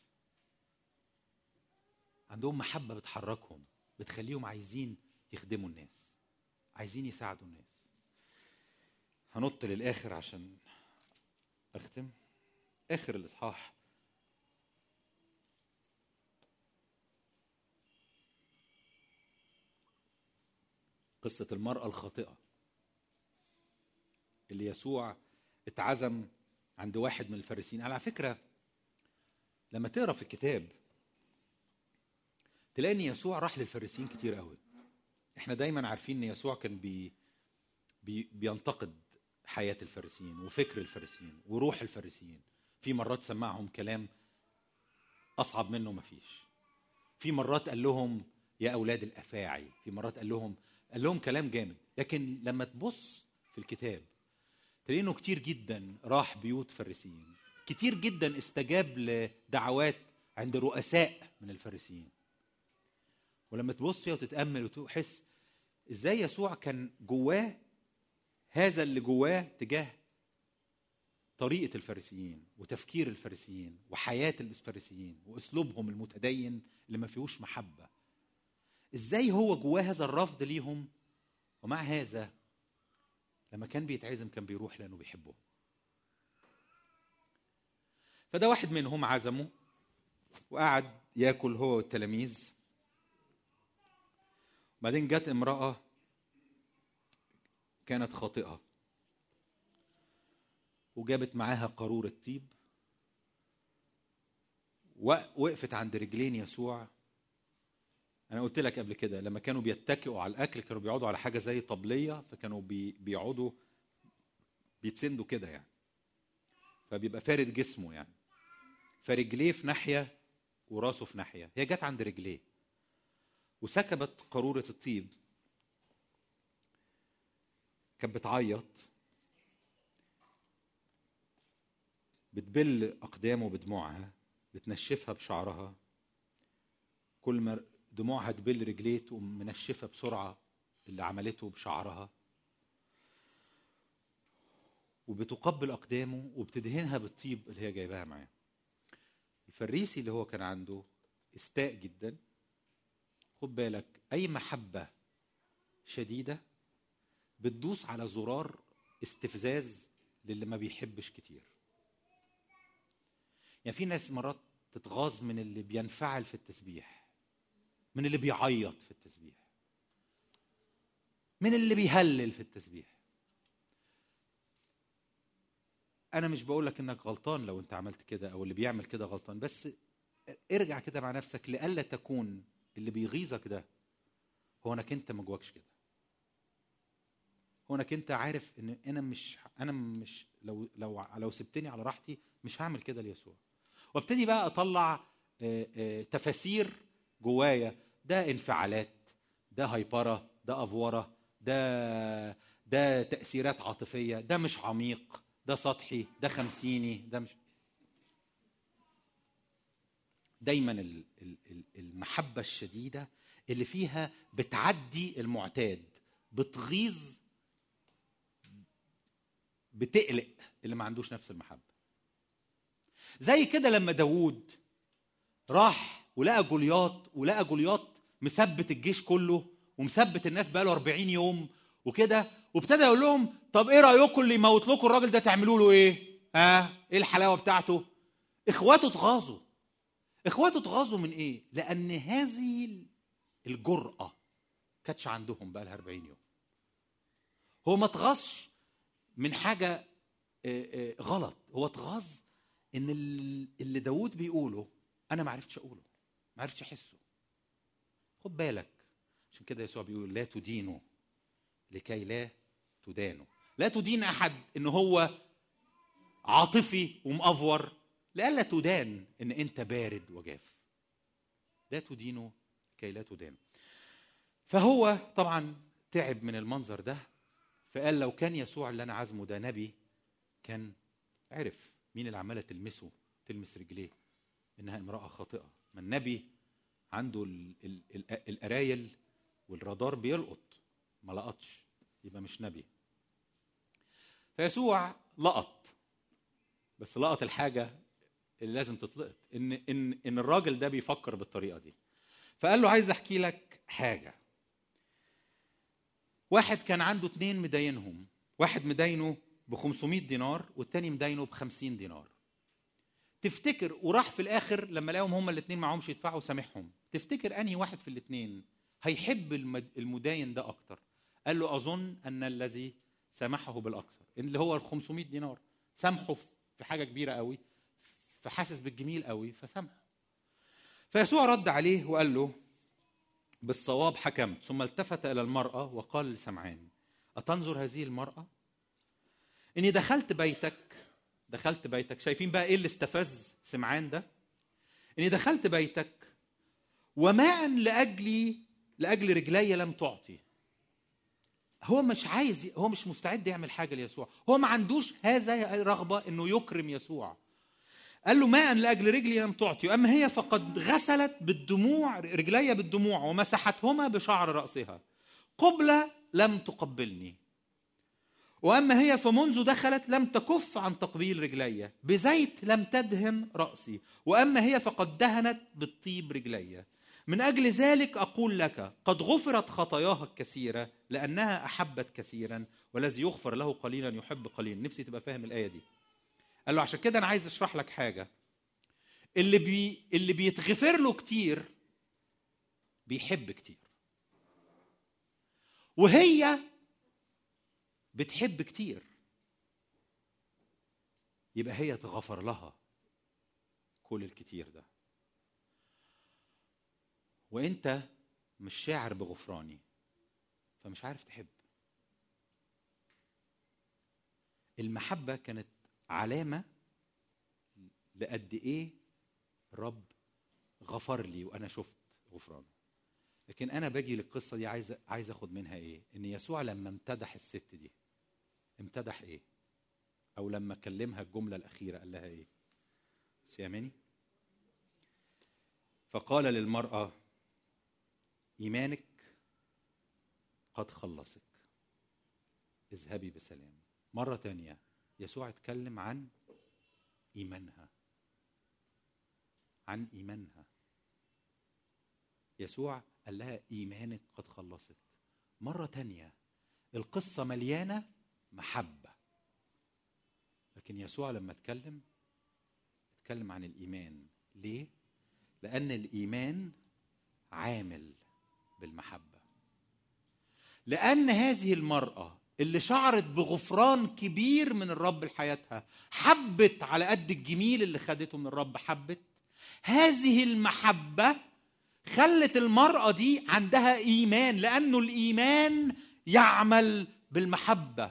عندهم محبه بتحركهم، بتخليهم عايزين يخدموا الناس، عايزين يساعدوا الناس. هنط للآخر عشان أختم. آخر الإصحاح قصة المرأة الخاطئة اللي يسوع اتعزم عند واحد من الفارسيين. على فكرة لما تقرأ في الكتاب تلاقي ان يسوع راح للفارسيين كتير قوي. احنا دايما عارفين ان يسوع كان بينتقد حياة الفارسيين وفكر الفارسيين وروح الفارسيين. في مرات سمعهم كلام اصعب منه مفيش، في مرات قال لهم يا اولاد الافاعي، في مرات قال لهم كلام جامد. لكن لما تبص في الكتاب تلاقي انه كتير جدا راح بيوت فارسيين، كتير جدا استجاب لدعوات عند رؤساء من الفارسيين. ولما تبص فيها وتتأمل وتحس ازاي يسوع كان جواه هذا اللي جواه تجاه طريقة الفارسيين وتفكير الفارسيين وحياة الفارسيين واسلوبهم المتدين اللي ما فيهوش محبة، ازاي هو جواه هذا الرفض ليهم، ومع هذا لما كان بيتعزم كان بيروح لأنه بيحبه. فده واحد منهم عزمه وقعد ياكل هو والتلاميذ. بعدين جت امرأة كانت خاطئة وجابت معاها قارورة طيب، وقفت عند رجلين يسوع. أنا قلت لك قبل كده لما كانوا بيتكئوا على الأكل كانوا بيقعدوا على حاجة زي طبلية، فكانوا بيقعدوا بيتسندوا كده يعني، فبيبقى فارد جسمه يعني، فرجليه في ناحية وراسه في ناحية. هي جت عند رجليه وسكبت قارورة الطيب، كانت بتعيط بتبل أقدامه بدموعها، بتنشفها بشعرها، كل ما دموعها تبل رجليه تقوم منشفها بسرعة اللي عملته بشعرها، وبتقبل أقدامه وبتدهنها بالطيب اللي هي جايباها معاه. الفريسي اللي هو كان عنده استاء جدا. خد بالك أي محبة شديدة بتدوس على زرار استفزاز للي ما بيحبش كتير. يعني في ناس مرات تتغاظ من اللي بينفعل في التسبيح، من اللي بيعيط في التسبيح، من اللي بيهلل في التسبيح. أنا مش بقولك إنك غلطان لو أنت عملت كده أو اللي بيعمل كده غلطان، بس ارجع كده مع نفسك لألا تكون اللي بيغيظك ده هو انك انت ما جواكش كده، هو انك انت عارف ان انا مش لو سبتني على راحتي مش هعمل كده ليسوع. وابتدي بقى اطلع تفاسير جوايا، ده انفعالات، ده هايبره، ده افوره، ده تأثيرات عاطفية، ده مش عميق، ده سطحي، ده خمسيني، ده مش. دايما المحبة الشديدة اللي فيها بتعدي المعتاد، بتغيظ، بتقلق اللي ما عندوش نفس المحبة. زي كده لما داوود راح ولقى جولياط مثبت الجيش كله ومثبت الناس بقاله 40 يوم وكده، وابتدى يقول لهم طب ايه رأيكم اللي يموت لكم الراجل ده تعملوا له ايه؟ ايه الحلاوة بتاعته؟ اخواته اتغاظوا من ايه؟ لان هذه الجرأة كانتش عندهم بقى لها 40 يوم. هو ما اتغاظش من حاجة غلط، هو اتغاظ ان اللي داود بيقوله انا ما عرفتش اقوله، ما عرفتش احسه. خد بالك، عشان كده يسوع بيقول لا تدينوا لكي لا تدانوا. لا تدين احد ان هو عاطفي ومأفور، لألا تدان ان انت بارد وجاف. لا تدينوا كي لا تدانوا. فهو طبعا تعب من المنظر ده، فقال لو كان يسوع اللي انا عازمه ده نبي كان عرف مين اللي عماله تلمس رجليه انها امراه خاطئه. ما النبي عنده القرايل والرادار بيلقط، ما لقطش يبقى مش نبي. فيسوع لقط، بس لقط الحاجه اللي لازم تتلقط، ان الراجل ده بيفكر بالطريقه دي. فقال له عايز احكي لك حاجه. واحد كان عنده 2 مداينهم، واحد مداينه ب500 دينار والتاني مداينه ب50 دينار. تفتكر وراح في الاخر لما لقاهم هما الاثنين معهمش يدفعوا سامحهم، تفتكر انهي واحد في الاثنين هيحب المداين ده اكتر؟ قال له اظن ان الذي سامحه بالاكثر، اللي هو ال500 دينار سامحه في حاجه كبيره قوي، فحاسس بالجميل قوي فسامحه. فيسوع رد عليه وقال له بالصواب حكمت. ثم التفت الى المراه وقال لسمعان اتنظر هذه المراه؟ اني دخلت بيتك. شايفين بقى ايه اللي استفز سمعان ده؟ اني دخلت بيتك وماء لاجل رجلي لم تعطي. هو مش عايز، هو مش مستعد يعمل حاجه ليسوع، هو ما عندوش هذا رغبه انه يكرم يسوع. قال له ماء لاجل رجلي لم تعطي، واما هي فقد غسلت بالدموع رجلي بالدموع ومسحتهما بشعر راسها، قبلة لم تقبلني. وأما هي فمنذ دخلت لم تكف عن تقبيل رجلي، بزيت لم تدهن رأسي، وأما هي فقد دهنت بالطيب رجلي. من أجل ذلك أقول لك قد غفرت خطاياها الكثيرة لأنها أحبت كثيرا، والذي يغفر له قليلا يحب قليلا. نفسي تبقى فاهم الآية دي. قال له عشان كده أنا عايز أشرح لك حاجة. اللي بيتغفر له كتير بيحب كتير، وهي بتحب كتير، يبقى هي تغفر لها كل الكتير ده. وانت مش شاعر بغفراني فمش عارف تحب. المحبة كانت علامة لقد ايه الرب غفر لي وانا شفت غفرانه. لكن انا باجي للقصة دي عايز اخد منها ايه؟ ان يسوع لما امتدح الست دي امتدح ايه؟ او لما كلمها الجملة الاخيرة قال لها ايه؟ سيامني. فقال للمرأة ايمانك قد خلصك، اذهبي بسلام. مرة تانية يسوع اتكلم عن ايمانها، عن ايمانها. يسوع قال لها ايمانك قد خلصك. مرة تانية القصة مليانة محبة، لكن يسوع لما اتكلم عن الإيمان. ليه؟ لأن الإيمان عامل بالمحبة. لأن هذه المرأة اللي شعرت بغفران كبير من الرب لحياتها، حبت على قد الجميل اللي خدته من الرب، حبت هذه المحبة خلت المرأة دي عندها إيمان، لأنه الإيمان يعمل بالمحبة.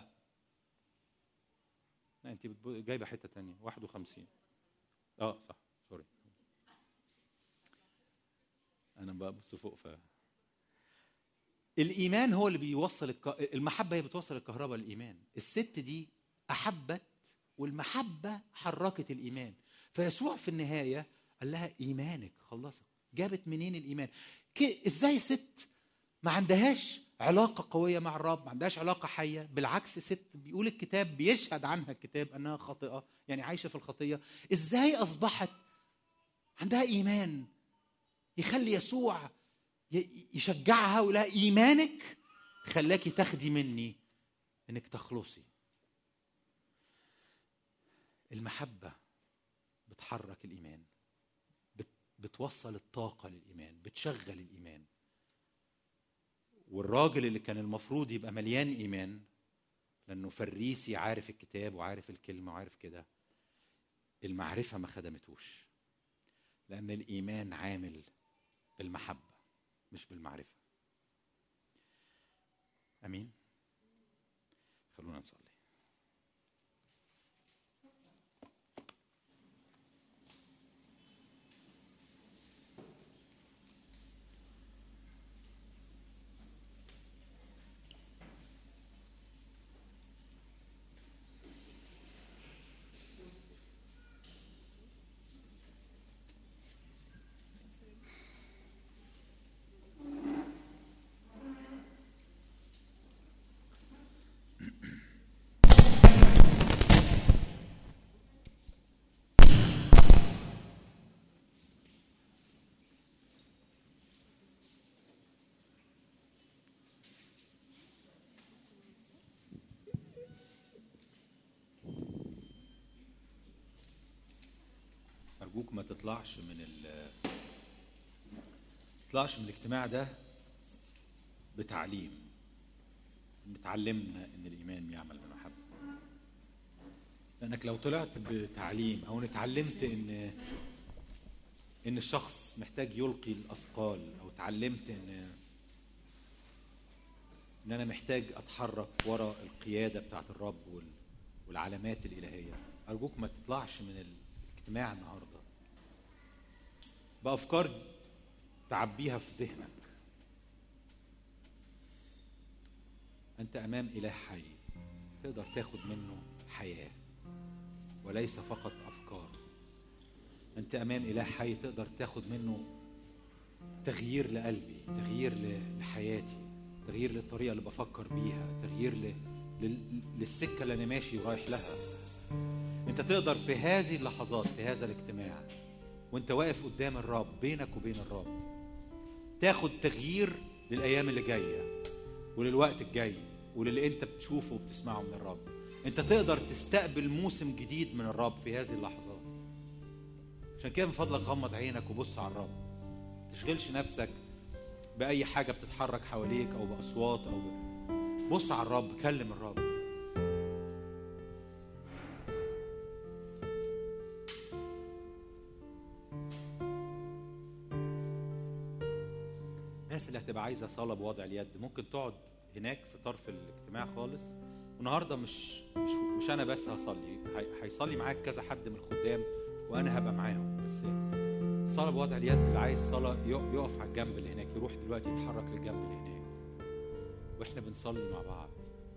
انت جايبه حته تانية 51. صح، سوري، انا ببص فوق. الإيمان هو اللي بيوصل المحبة هي بتوصل الكهرباء للإيمان. الست دي أحبت والمحبة حركت الإيمان. فيسوع في النهاية قال لها إيمانك خلصك. جابت منين الإيمان؟ إزاي ست ما عندهاش علاقة قوية مع الرب، ما عندهاش علاقة حية، بالعكس ست بيقول الكتاب بيشهد عنها الكتاب أنها خاطئة، يعني عايشة في الخطية، إزاي أصبحت عندها إيمان يخلي يسوع يشجعها ويقول لها إيمانك خلاكي تاخدي مني إنك تخلصي. المحبة بتحرك الإيمان، بتوصل الطاقة للإيمان، بتشغل الإيمان. والراجل اللي كان المفروض يبقى مليان إيمان لأنه فريسي عارف الكتاب وعارف الكلمة وعارف كده، المعرفة ما خدمتوش، لأن الإيمان عامل بالمحبة مش بالمعرفة. أمين. خلونا نصلي. أرجوك ما تطلعش من الاجتماع ده بتعليم بتعلمنا ان الايمان يعمل بمحبه. لانك لو طلعت بتعليم او اتعلمت ان الشخص محتاج يلقي الاثقال، او اتعلمت ان انا محتاج اتحرك وراء القياده بتاعه الرب والعلامات الالهيه، ارجوك ما تطلعش من الاجتماع النهارده بافكار تعبيها في ذهنك. انت امام اله حي تقدر تاخد منه حياه وليس فقط افكار. انت امام اله حي تقدر تاخد منه تغيير لقلبي، تغيير لحياتي، تغيير للطريقه اللي بفكر بيها، تغيير للسكه اللي انا ماشي ورايح لها. انت تقدر في هذه اللحظات في هذا الاجتماع وانت واقف قدام الرب بينك وبين الرب تاخد تغيير للايام اللي جايه وللوقت الجاي وللي انت بتشوفه وبتسمعه من الرب. انت تقدر تستقبل موسم جديد من الرب في هذه اللحظات. عشان كده من فضلك غمض عينك وبص على الرب، تشغلش نفسك بأي حاجة بتتحرك حواليك أو بأصوات بص على الرب، كلم الرب. الناس اللي هتبقى عايزة صلاة بوضع اليد ممكن تقعد هناك في طرف الاجتماع خالص. والنهاردة مش أنا بس هصلي، هيصلي معاك كذا حد من الخدام وأنا هبقى معاهم. بس صلاة بوضع اليد اللي عايز صلاة يقف على الجنب اللي هناك، يروح دلوقتي يتحرك للجنب اللي هناك واحنا بنصلي مع بعض.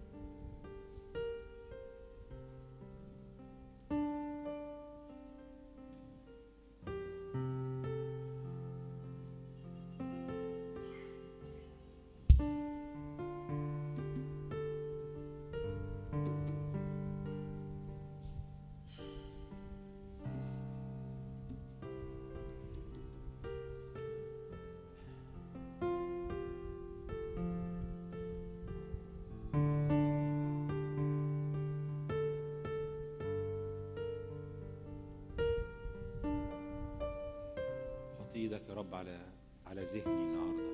ايدك يا رب على ذهني النهارده،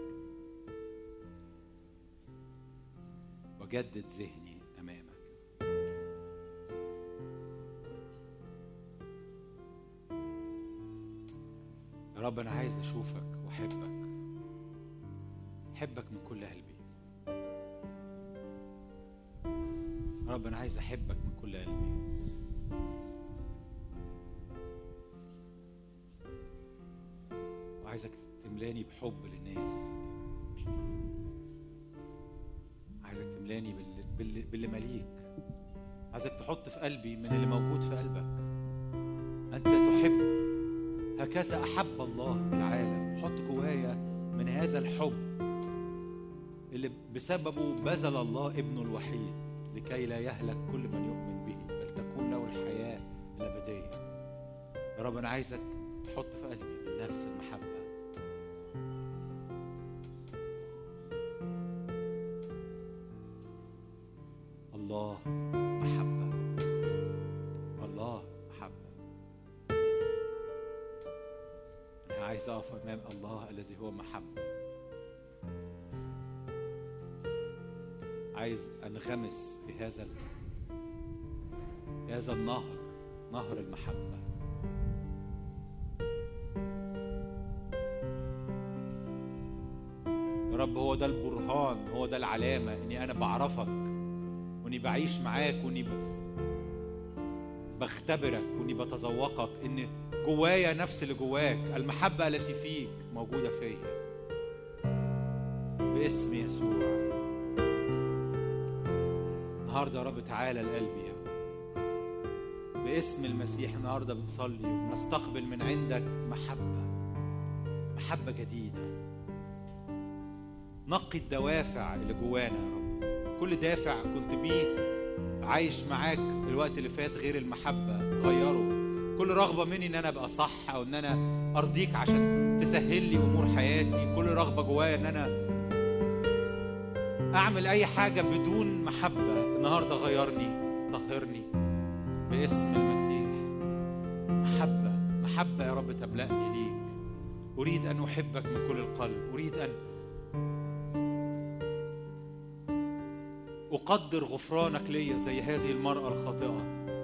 وجدد ذهني امامك. يا رب انا عايز اشوفك واحبك، احبك من كل قلبي. يا رب انا عايز احبك من كل قلبي. وعايزك تملاني بحب للناس. تملاني باللي مليك. عايزك تحط في قلبي من اللي موجود في قلبك. أنت تحب، هكذا أحب الله العالم. حط جوايا من هذا الحب اللي بسببه بذل الله ابنه الوحيد لكي لا يهلك كل من يؤمن به بل تكون له الحياة الأبدية. يا رب أنا عايزك تحط في قلبي من نفس المحبة. الله محبة، الله محبة. أنا عايز أقف أمام الله الذي هو محبة. عايز أنغمس في هذا النهر، نهر المحبة. يا رب هو ده البرهان، هو ده العلامة إني أنا بعرفك وإني بعيش معاك وإني بختبرك وإني بتذوقك، إن جوايا نفس اللي جواك، المحبة التي فيك موجودة فيا. باسم يسوع النهارده يا رب تعالى لقلبي يا رب. باسم المسيح النهارده بنصلي ونستقبل من عندك محبة جديدة. نقي الدوافع اللي جوانا يا رب. كل دافع كنت بيه عايش معاك الوقت اللي فات غير المحبة غيره. كل رغبة مني ان انا ابقى صح او ان انا ارضيك عشان تسهل لي امور حياتي، كل رغبة جوايا ان انا اعمل اي حاجة بدون محبة، النهاردة غيرني، طهرني باسم المسيح. محبة يا رب تملأني ليك. اريد ان احبك من كل القلب، اريد ان أقدر غفرانك ليا زي هذه المرأة الخاطئة.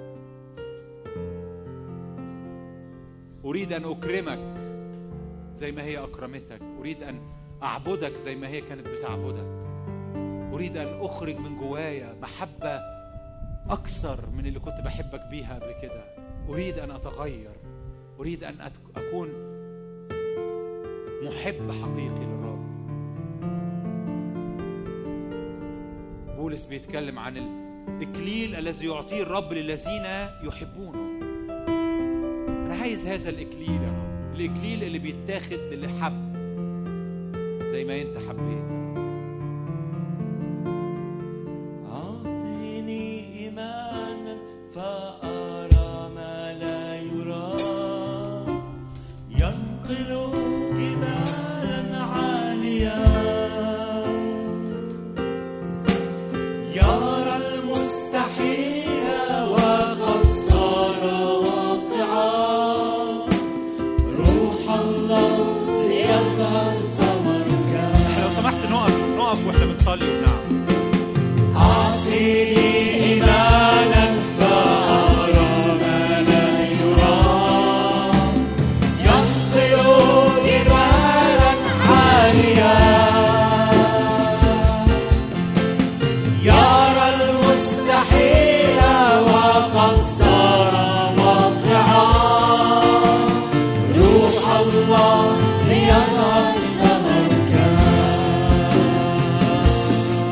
أريد أن أكرمك زي ما هي أكرمتك. أريد أن أعبدك زي ما هي كانت بتعبدك. أريد أن أخرج من جوايا محبة أكثر من اللي كنت بحبك بيها قبل كده. أريد أن أتغير. أريد أن أكون محب حقيقي للرب. بولس بيتكلم عن الإكليل الذي يعطيه الرب للذين يحبونه. أنا عايز هذا الإكليل يا رب، الإكليل اللي بيتاخد للي حب زي ما أنت حبيت. أعطيني إيمانا فأرى ما لا يرى، ينقل جبالا عاليا، يرى المستحيل وقد صار واقعا، روح الله ليظهر ثمرك. لو سمحت نقف واحنا بنصلي ونعم. أعطيني إيمانا فأرى ما لا يرى، ينقل جبالا عاليا، يرى المستحيل وقد صار واقعا، روح الله ليظهر ثمرك.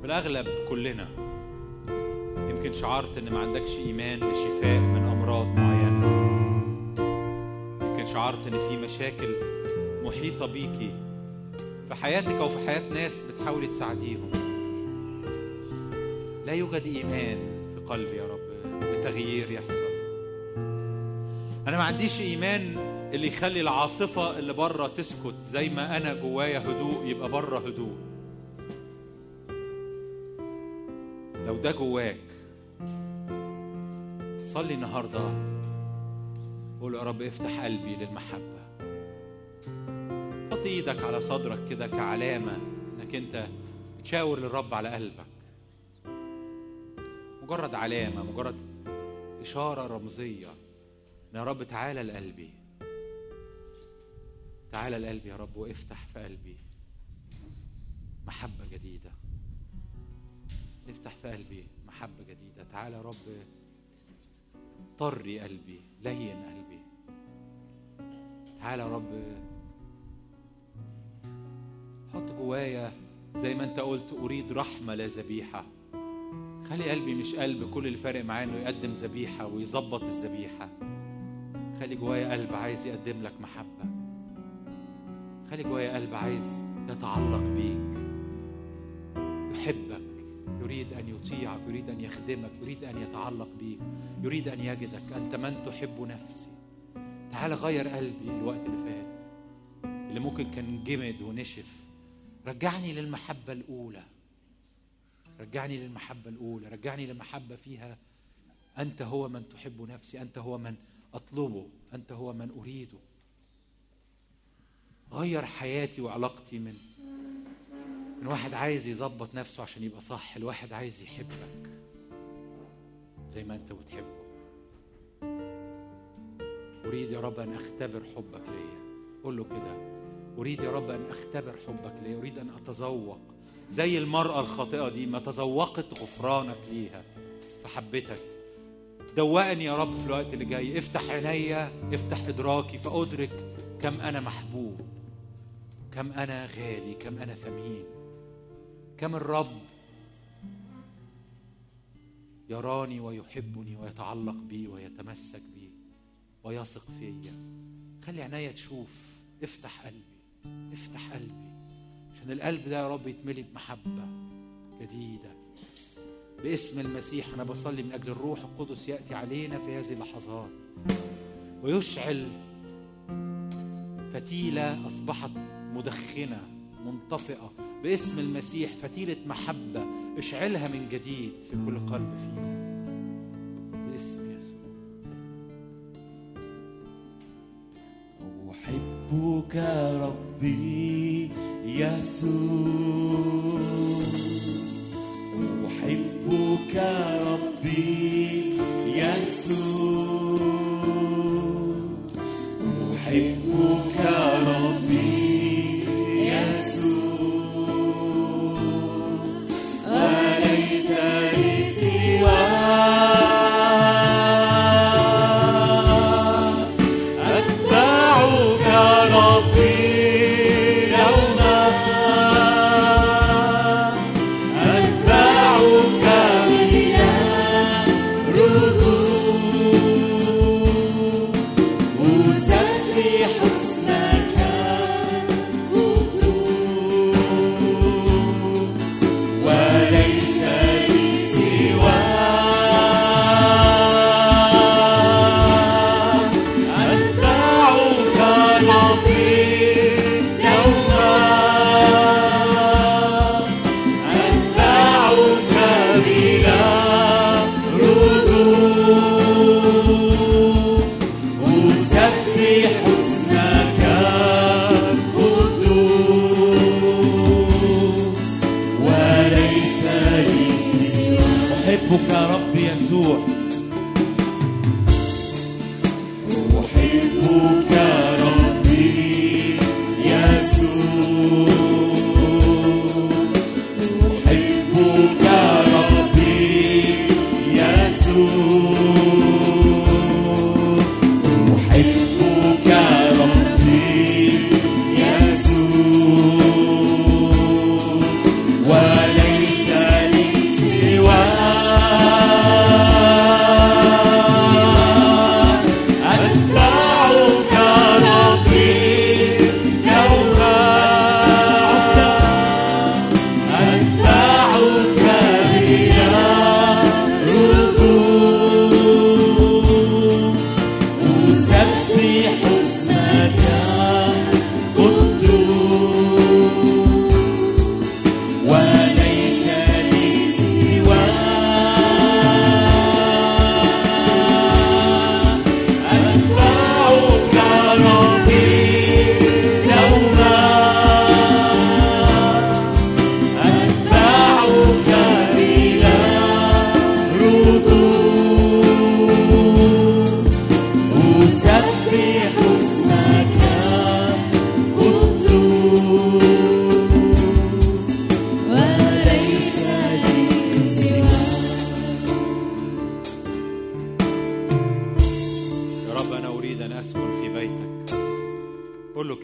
الأغلب كلنا يمكن شعرت إن ما عندكش إيمان لشفاء من أمراض معينة. يمكن شعرت إن في مشاكل محيطة بيكي في حياتك أو في حياة ناس بتحاولي تساعديهم. لا يوجد إيمان في قلبي يا رب لتغيير يحصل. أنا ما عنديش إيمان اللي يخلي العاصفة اللي بره تسكت، زي ما أنا جوايا هدوء يبقى بره هدوء. لو ده جواك صلي النهاردة، قول يا رب افتح قلبي للمحبة. حط ايدك على صدرك كده كعلامة انك انت تشاور للرب على قلبك. مجرد علامة، مجرد إشارة رمزية ان يا رب تعالى لقلبي، تعالى لقلبي يا رب وافتح في قلبي محبة جديدة. افتح في قلبي محبة جديدة. تعالى يا رب طري قلبي، لين قلبي. تعالى يا رب حط جوايا زي ما انت قلت أريد رحمة لا ذبيحة. خلي قلبي مش قلب كل اللي فارق معاه انه يقدم ذبيحة ويظبط الذبيحة. خلي جوايا قلب عايز يقدم لك محبة. خلي جوايا قلب عايز يتعلق بيك، يحبك، يريد أن يطيعك، يريد أن يخدمك، يريد أن يتعلق بيك، يريد أن يجدك. أنت من تحب نفسي. تعال غير قلبي الوقت اللي فات اللي ممكن كان جمد ونشف. رجعني للمحبة الأولى، رجعني للمحبة الأولى، رجعني للمحبة فيها أنت هو من تحب نفسي، أنت هو من أطلبه، أنت هو من أريده. غير حياتي وعلاقتي من واحد عايز يظبط نفسه عشان يبقى صح، الواحد عايز يحبك زي ما أنت بتحبه. أريد يا رب أن أختبر حبك ليا. قول له كده، أريد يا رب أن أختبر حبك ليا، أريد أن أتذوق زي المرأة الخاطئة دي ما تذوقت غفرانك ليها فحبتك. دوقني يا رب في الوقت اللي جاي. افتح عينيا، افتح إدراكي فأدرك كم أنا محبوب، كم أنا غالي، كم أنا ثمين، كم الرب يراني ويحبني ويتعلق بي ويتمسك بي ويثق فيا. خلي عينيا تشوف. افتح قلبي، افتح قلبي عشان القلب ده يا رب يتملي بمحبة جديدة باسم المسيح. أنا بصلي من أجل الروح القدس يأتي علينا في هذه اللحظات ويشعل فتيلة أصبحت مدخنة منطفئة باسم المسيح، فتيلة محبة اشعلها من جديد في كل قلب فينا باسم يسوع. أحبك ربي يسوع، أحبك ربي يسوع، أحبك ربي يسوع، وليس لي سواك. أتبعك ربي دوما، أتبعك بلا ركوع، أسبح اسمك القدوس، وليس لي سواك. أتبعك ربي دوما، أتبعك بلا ركوع، أسبح اسمك القدوس، وليس لي سواك. أحبك ربي يسوع، أحبك ربي يسوع، أحبك ربي يسوع، أحبك ربي يسوع، وليس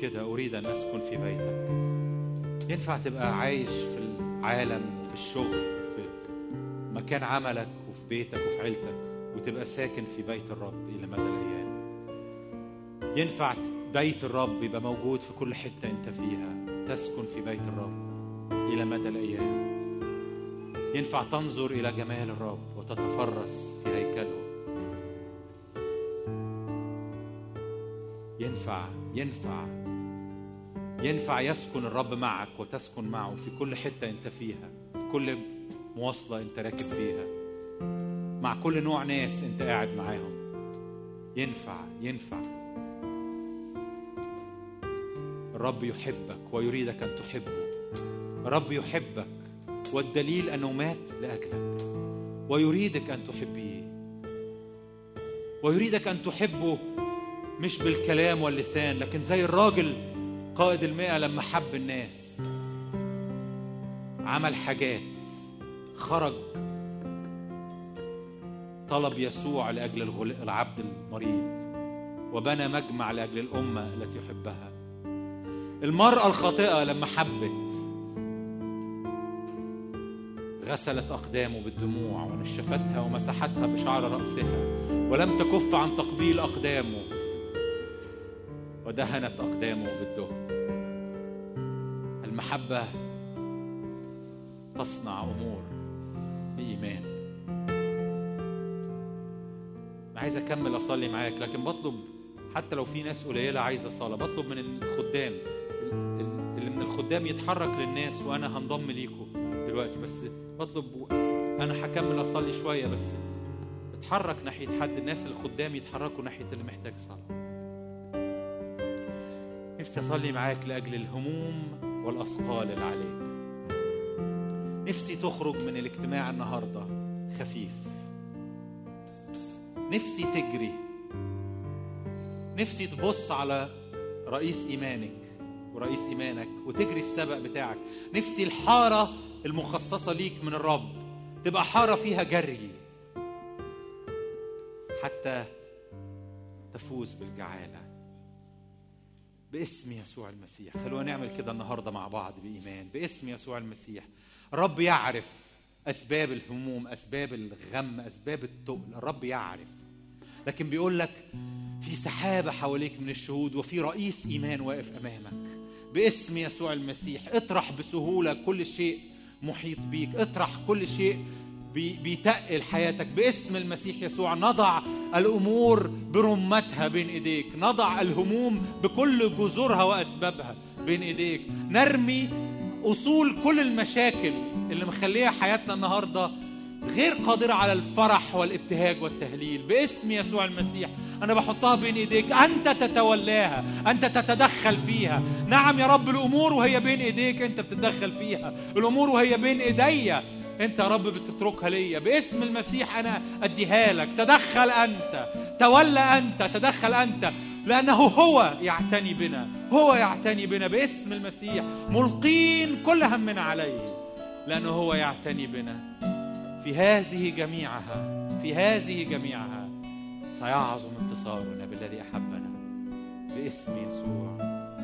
كده أريد أن أسكن في بيتك. ينفع تبقى عايش في العالم وفي الشغل في مكان عملك وفي بيتك وفي عيلتك وتبقى ساكن في بيت الرب إلى مدى الأيام. ينفع بيت الرب يبقى موجود في كل حتة أنت فيها، تسكن في بيت الرب إلى مدى الأيام. ينفع تنظر إلى جمال الرب وتتفرس في هيكله. ينفع يسكن الرب معك وتسكن معه في كل حتة أنت فيها، في كل مواصلة أنت راكب فيها، مع كل نوع ناس أنت قاعد معاهم. ينفع الرب يحبك ويريدك أن تحبه. الرب يحبك والدليل أنه مات لأجلك، ويريدك أن تحبيه، ويريدك أن تحبه مش بالكلام واللسان، لكن زي الراجل قائد 100 لما حب الناس عمل حاجات، خرج طلب يسوع لأجل العبد المريض، وبنى مجمع لأجل الأمة التي يحبها. المرأة الخاطئة لما حبت غسلت أقدامه بالدموع ونشفتها ومسحتها بشعر رأسها، ولم تكف عن تقبيل أقدامه ودهنت أقدامه بالدهن. المحبة تصنع أمور بإيمان. أنا عايز أكمل أصلي معاك، لكن بطلب حتى لو في ناس قليلة عايزة صلاة، بطلب من الخدام اللي من الخدام يتحرك للناس، وأنا هنضم ليكم دلوقتي، بس بطلب أنا هكمل أصلي شوية، بس اتحرك ناحية حد، الناس الخدام يتحركوا ناحية اللي محتاج صلاة. نفسي أصلي معاك لأجل الهموم والأثقال اللي عليك. نفسي تخرج من الاجتماع النهاردة خفيف، نفسي تجري، نفسي تبص على رئيس إيمانك ورئيس إيمانك وتجري السبق بتاعك. نفسي الحارة المخصصة ليك من الرب تبقى حارة فيها جري حتى تفوز بالجعالة باسم يسوع المسيح. خلونا نعمل كده النهاردة مع بعض بإيمان باسم يسوع المسيح. الرب يعرف أسباب الهموم، أسباب الغم، أسباب التقل، الرب يعرف، لكن بيقول لك في سحابة حواليك من الشهود، وفي رئيس إيمان واقف أمامك باسم يسوع المسيح. اطرح بسهولة كل شيء محيط بيك، اطرح كل شيء بيتقل حياتك باسم المسيح يسوع. نضع الأمور برمتها بين إيديك، نضع الهموم بكل جذورها وأسبابها بين إيديك، نرمي أصول كل المشاكل اللي مخليها حياتنا النهاردة غير قادرة على الفرح والابتهاج والتهليل باسم يسوع المسيح. أنا بحطها بين إيديك، أنت تتولاها، أنت تتدخل فيها. نعم يا رب، الأمور وهي بين إيديك أنت بتتدخل فيها، الأمور وهي بين إيديا أنت يا رب بتتركها ليا باسم المسيح. أنا أديها لك، تدخل أنت، تولى أنت، تدخل أنت، لأنه هو يعتني بنا، هو يعتني بنا باسم المسيح. ملقين كل همنا عليه لأنه هو يعتني بنا. في هذه جميعها سيعظم انتصارنا بالذي أحبنا باسم يسوع.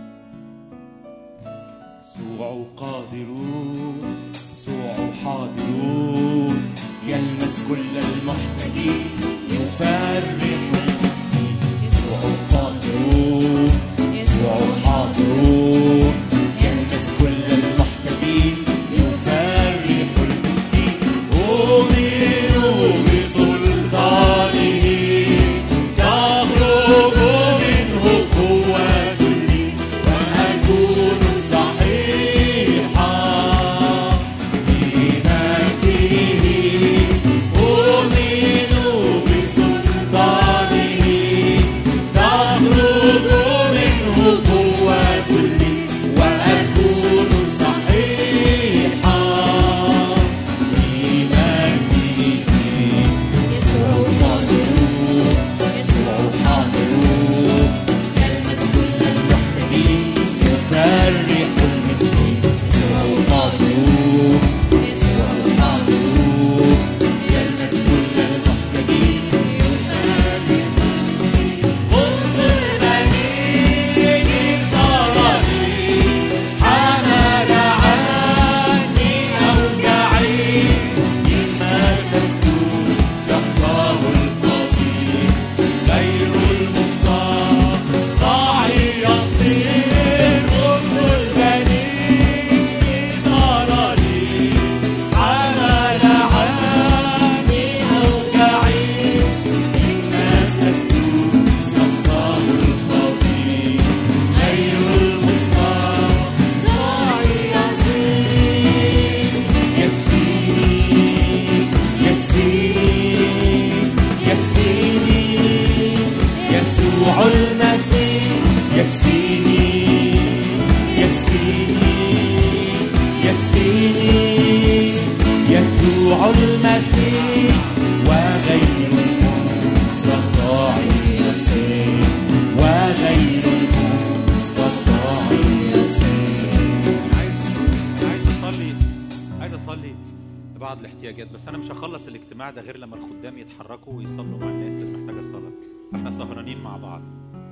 يسوع قادرون، يسوع حاضرون، يلمس كل المحتاجين، يفرح المسكين. يسوع قادرون، يسوع حاضرون، يلمس كل المحتاجين، يفرح المسكين. أؤمن بسلطانه تخرج منه قوة لي، وأكون صحيحا بمجد المسيح وغير المستطاع يسير وغير المستطاع يسير. عايز اصلي لبعض الاحتياجات، بس انا مش هخلص الاجتماع ده غير لما الخدام يتحركوا ويصلوا مع الناس اللي محتاجه صلاه. احنا سهرانين مع بعض.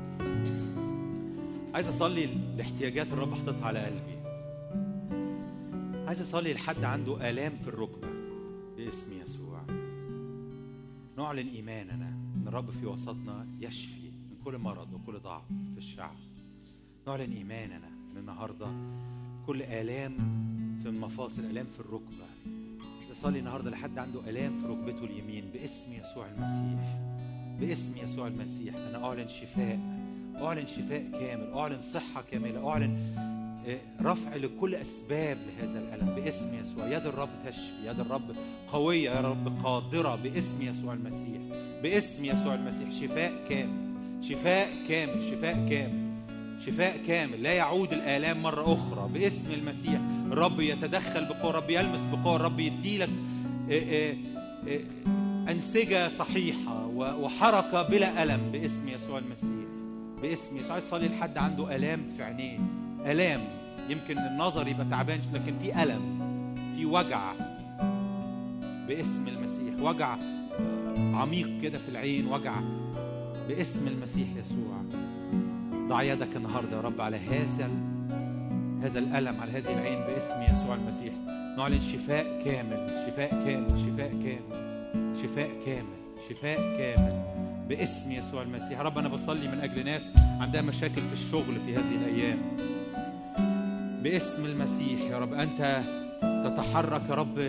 عايز اصلي لاحتياجات الرب حاططها على قلبي. عايز اصلي لحد عنده آلام في الركبه باسم يسوع. نعلن ايماننا ان الرب في وسطنا يشفي من كل مرض وكل ضعف في الشعب. نعلن ايماننا ان النهارده كل آلام في المفاصل، آلام في الركبه. اصلي النهارده لحد عنده آلام في ركبته اليمين باسم يسوع المسيح. باسم يسوع المسيح انا اعلن شفاء، اعلن شفاء كامل، اعلن صحه كامله، اعلن رفع لكل اسباب لهذا الالم باسم يسوع. يد الرب تشفي، يد الرب قويه، يا رب قادره باسم يسوع المسيح. باسم يسوع المسيح شفاء كامل، شفاء كامل، شفاء كامل، شفاء كامل. لا يعود الآلام مرة أخرى باسم المسيح. الرب يتدخل بقوة، الرب يلمس بقوة، الرب يديلك أنسجة صحيحة وحركة بلا ألم باسم يسوع المسيح. باسم يسوع. عايز أصلي لحد عنده آلام في عينيه، آلام يمكن النظر يبقى تعبان لكن في ألم، في وجع باسم المسيح، وجع عميق كده في العين، وجع باسم المسيح يسوع. ضع يدك النهارده يا رب على هذا الألم، على هذه العين باسم يسوع المسيح. نعلن شفاء كامل، شفاء كامل، شفاء كامل، شفاء كامل، شفاء كامل باسم يسوع المسيح. يا رب أنا بصلي من أجل ناس عندها مشاكل في الشغل في هذه الأيام باسم المسيح. يا رب أنت تتحرك يا رب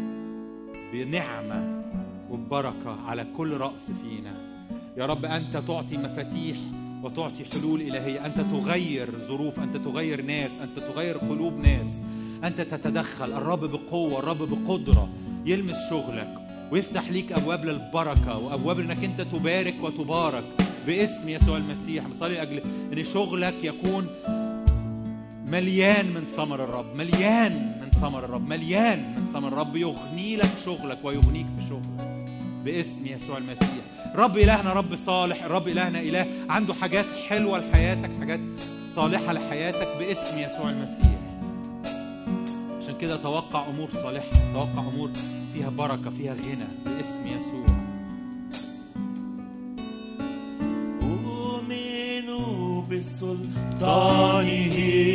بنعمة وبركة على كل رأس فينا. يا رب أنت تعطي مفاتيح وتعطي حلول إلهية. أنت تغير ظروف، أنت تغير ناس، أنت تغير قلوب ناس، أنت تتدخل. الرب بقوة، الرب بقدرة يلمس شغلك ويفتح ليك أبواب للبركة وأبواب أنك أنت تبارك وتبارك باسم يسوع المسيح. بصلي أجل أن شغلك يكون مليان من ثمر الرب، مليان من ثمر الرب، مليان من ثمر الرب. يغني لك شغلك ويغنيك في شغلك باسم يسوع المسيح. رب إلهنا رب صالح، رب إلهنا إله عنده حاجات حلوة لحياتك، حاجات صالحة لحياتك باسم يسوع المسيح. عشان كده توقع أمور صالحة، توقع أمور فيها بركة، فيها غنى باسم يسوع. أؤمن بسلطانه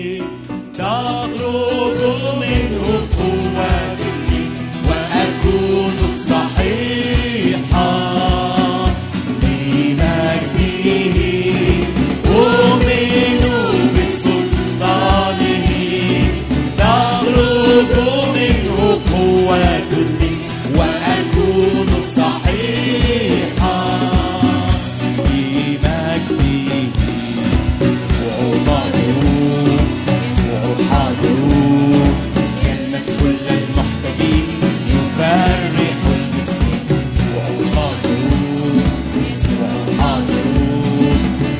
تخرج منه قوتي وأكون صحيحا لمجده. أؤمن بسلطانه تخرج منه قوتي وأكون صحيحا لمجده. حاضرون يلمس كل المحتاجين يفرح المسكين. حاضرون حاضرون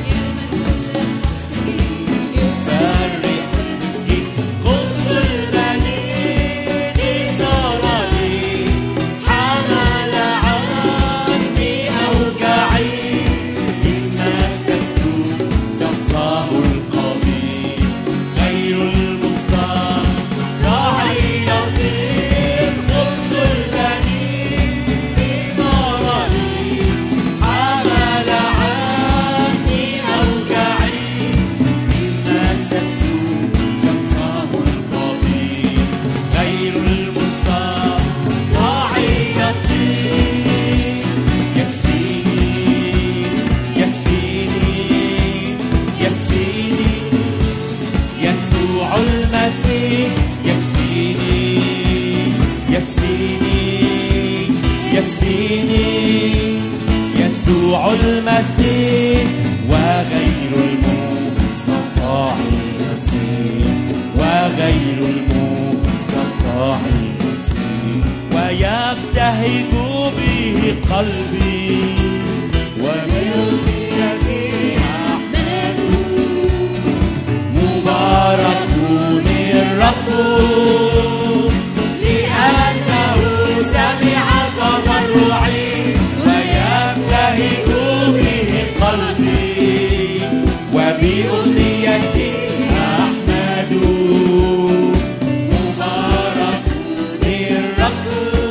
يفرح المسكين. قدس البنين صار لي حمل عني أوجاعي مما مسست شخصه القدير. غير المستطاع يصير. قدس البنين صار لي حمل عني أوجاعي مما مسست شخصه القدير. غير المستطاع يصير. يكفيني يكفيني يكفيني يسوع المسيح. يكفيني يكفيني يكفيني يسوع المسيح. وغير المستطاع يصير، وغير المستطاع يصير. ويبتهج به قلبي وملكتي أحمده. مبارك الرب لأنه سمع الرب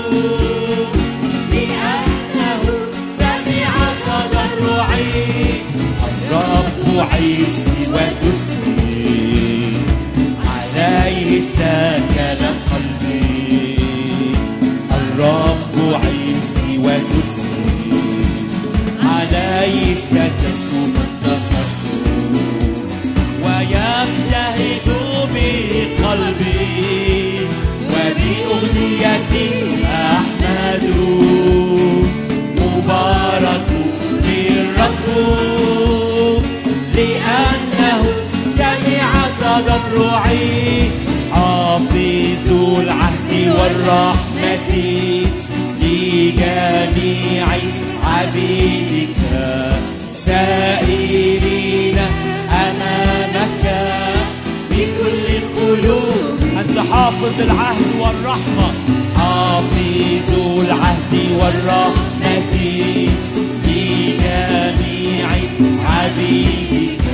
لأنه سمع تضرعي. الرب عزي وتسري عليه اتكل قلبي. الرب عزي وتسري عليه اتكلت فانتصرت. ويبتهج بقلبي وبأغنيتي أحمد. مبارك الرب لأنه سمع تضرعي. حافظ العهد والرحمة لجميع عبيدك سائرين أمامك بكل القلوب. أنت حافظ العهد والرحمة. حافظ العهد والرحمة لجميع عبيدك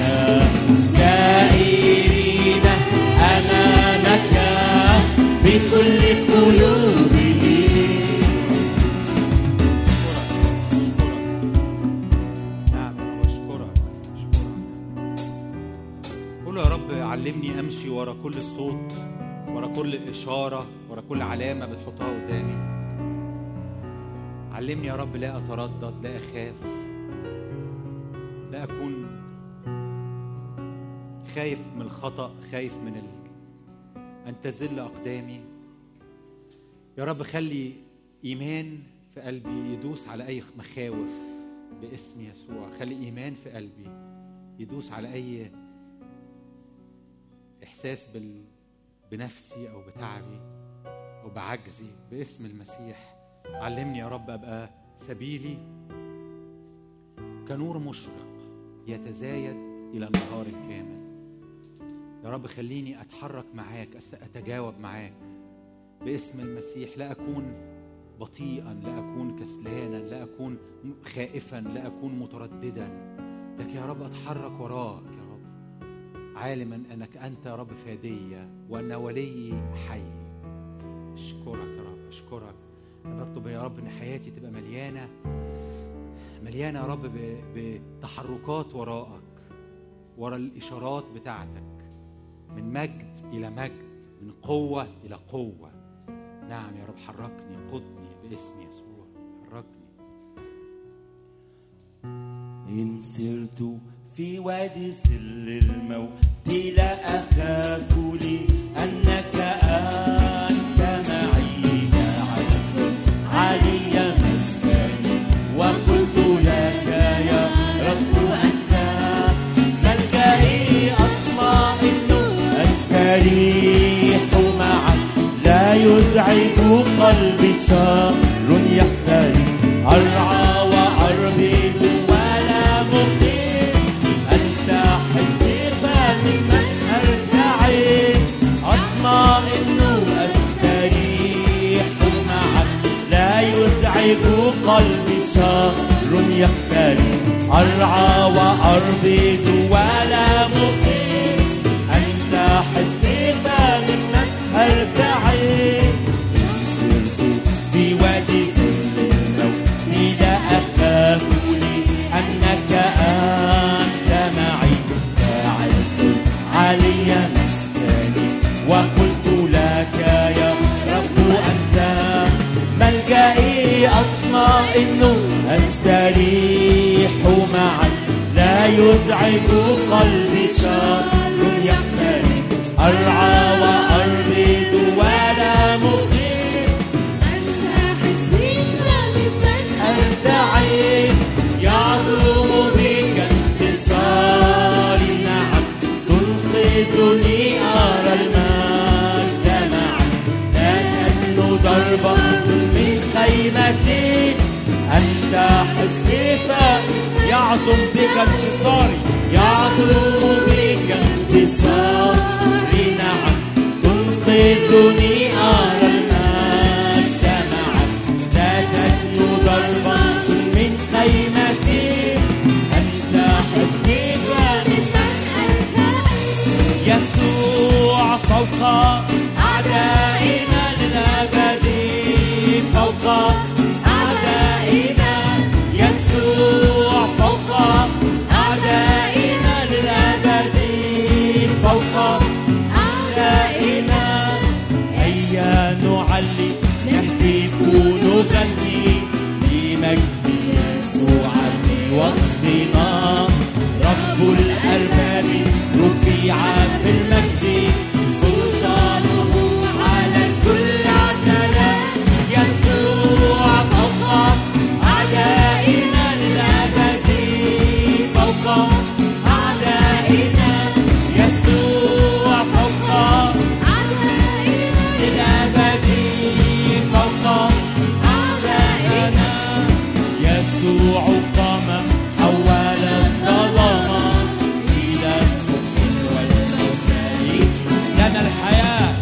سائرين أمامك بكل القلوب. علمني أمشي ورا كل صوت، ورا كل إشارة، ورا كل علامة بتحطها قدامي. علمني يا رب لا أتردد، لا أخاف، لا أكون خايف من الخطأ، خايف من أن تزل أقدامي. يا رب خلي إيمان في قلبي يدوس على أي مخاوف باسم يسوع. خلي إيمان في قلبي يدوس على أي إحساس بنفسي أو بتعبي أو بعجزي باسم المسيح. علمني يا رب أبقى سبيلي كنور مشرق يتزايد إلى النهار الكامل. يا رب خليني أتحرك معاك، أتجاوب معاك باسم المسيح. لا أكون بطيئا، لا أكون كسلانا، لا أكون خائفا، لا أكون مترددا، لكن يا رب أتحرك وراك يا رب، عالما أنك أنت يا رب فادية وأن ولي حي. أشكرك يا رب، أشكرك. أنا بطلب يا رب أن حياتي تبقى مليانة يا رب بتحركات وراءك، وراء الإشارات بتاعتك، من مجد إلى مجد، من قوة إلى قوة. نعم يا رب، حركني، قدني باسم يسوع، حركني. إن سرت في وادي ظل الموت لا أخاف لي أنك أنت معي. جعلت علي مسكني وقلت لك يا رب أنت ملجئي. أطمئن أستريح معك، لا يزعج قلبي شر يحترق. أرعى وأربد ولا مخيف، أنت حسني فممن أرتعي. أطمئن أستريح معك، لا يزعج قلبي شر يحترق. أرعى وأربد ولا مخيف، أنت حسني فممن أرتعي. في وادي ظل الموت لا أخاف لي أنك أنت معي. جعلت علي مسكني وقلت لك يا رب أنت ملجئي. أطمئن أستريح معك، لا يزعج قلبي شر يحترق. أرعى وأربد ولا مخيف، أنت حسني فممن أرتعي. يعظم بك انتصاري، نعم تنقذني. أرى المجد معك، لا تدنو ضربة من خيمتي. أنت حسني يعظم بك انتصاري، يعظم بك انتصاري. نعم تنقذني. أرى المجد معك، لا تدنو ضربة من خيمتي. أنت حسني فممن أرتعي. يسوع فوق أعدائنا للأبد. أعدائنا يسوع فوق أعدائنا للأبد فوق أعدائنا هيا نعلي نهتف نغني لمجد يسوع في وسطنا رب الأرباب رفيع في المجد سلطانه على الكل اعتلى يسوع فوق أعدائنا للأبد فوق أعدائنا يسوع فوق أعدائنا للأبد فوق أعدائنا يسوع قام حول الظلام إلى السكن والموت لنا الحياة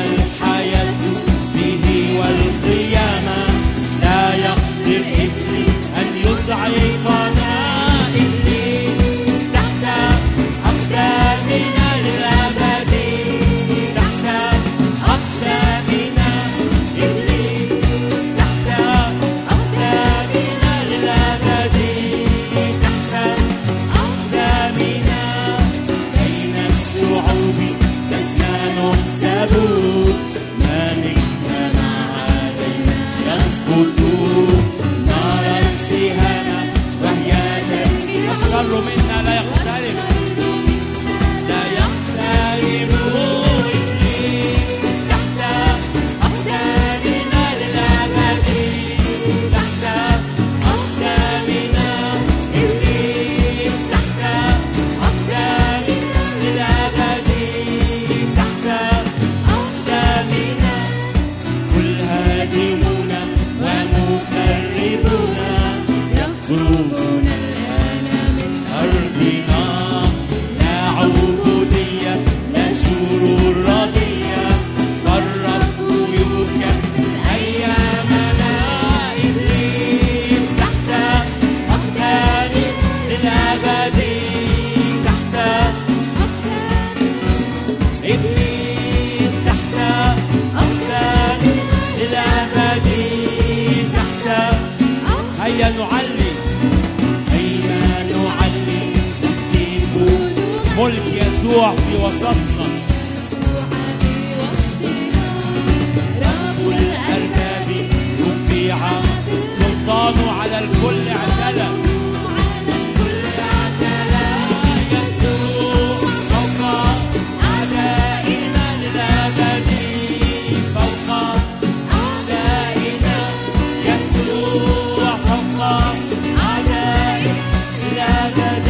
به والقيامة لا يقدر إبليس أن يضعفنا إبليس تحت أقدامنا للأبد تحت أقدامنا إبليس تحت أقدامنا للأبد تحت أقدامنا بين الشعوب لسنا نحسب من اجتمع علينا يسقط نرى السهام وهي ترمي الشر منا لا يقترب إبليس تحت أقدامنا للأبد تحت أقدامنا إبليس تحت أقدامنا للأبد تحت أقدامنا كل هادمون ومخربون يخرجون الآن من أرضنا لا عبودية لا شرور ردية فالرب يكمل أيامنا إبليس تحت أقدامنا للأبد تحت إبليس تحت أقدامنا للأبد تحت هيا نعلي نهتف ملك يسوع في وسطنا رب الأرباب رفيع سلطانه على الكل اعتلى يسوع فوق أعدائنا للأبد فوق أعدائنا يسوع فوق أعدائنا للأبد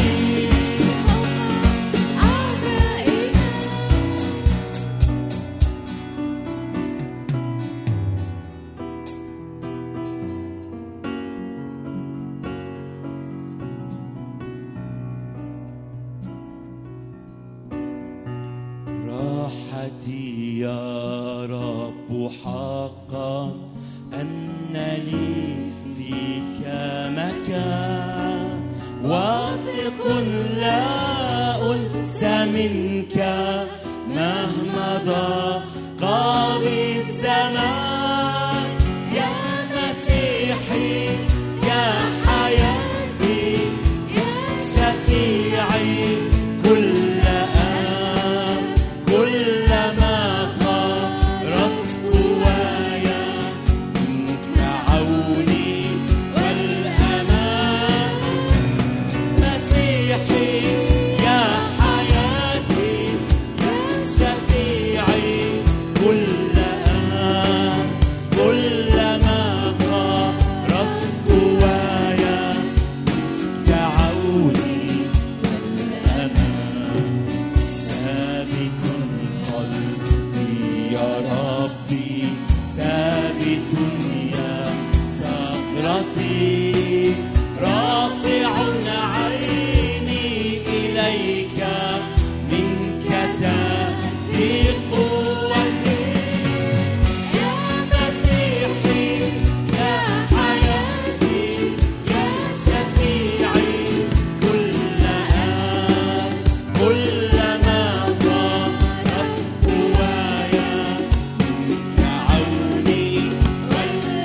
راحتي يا رب حقا أن لي فيك مكان واثق لا أنسى منك مهما ضاق بي الزمان يا مسيحي يا حياتي يا شفيعي كلما قاربت قوايا منك عوني والأمان مسيحي يا حياتي يا شفيعي كلما قاربت قوايا منك عوني والأمان ثابت قلبي يا ربي ثابت يا صخرتي رافع عيني إليك منك تأتي قوتي يا مسيحي يا حياتي يا شفيعي كلما ضاقت قوايا منك عوني والأمان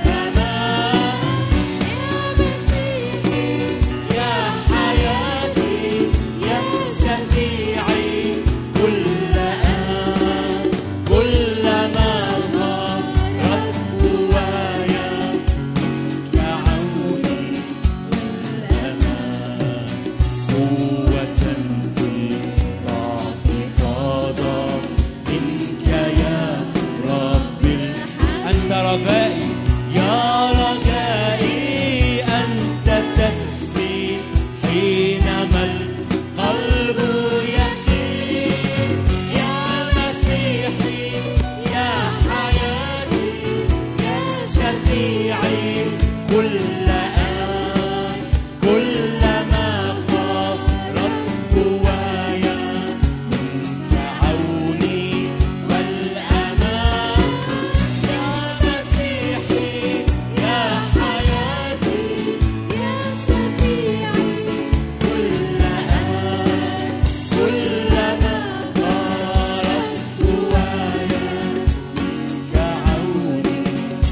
يا رجائي أنت تشفي حينما القلب يخيب يا مسيحي يا حياتي يا شفيعي كل آن كلما خارت قوايا منك عوني والأمان يا مسيحي يا حياتي يا شفيعي كل آن كلما خارت قوايا منك عوني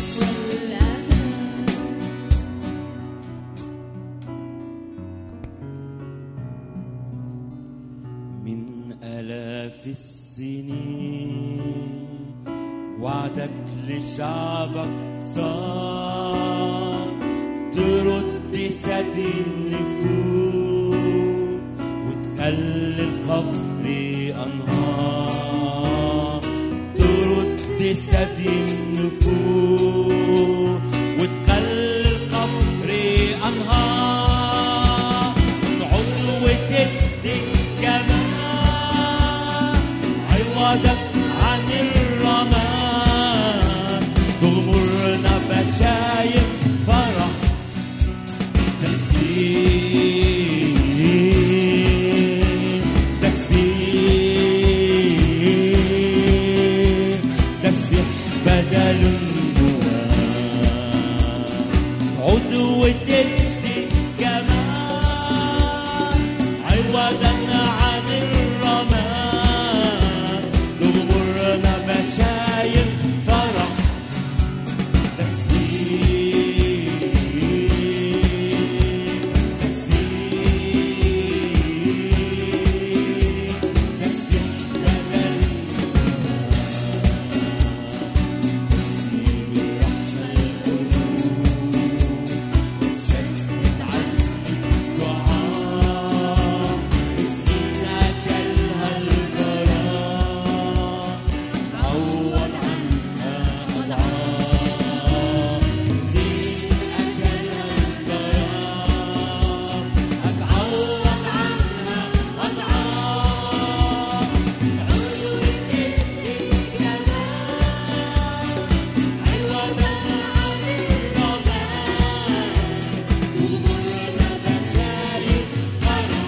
من آلاف السنين وعدك لشعبك صار ترد سبي النفوس وتخلي القفر أنهار ترد سبي النفوس وتخلي القفر أنهار تعود وتدي الجمال عوضك عن الرماد تغمرنا بشايف فرح تسبيح تسبيح تسبيح بدل النوار عود وتدي جمال عوضا عن الرماد تغمرنا بشايف فرح تسبيح تسبيح بدل تسبيح رحمة القلوب تشدد عزم الدعاء مسكين أكلها الجرار تعوض عنها أضعاف مسكين أكلها الجرار أتعوض عنها أضعاف تعود وتدي جمال عوضا عن الرماد تغمرنا بشايف فرح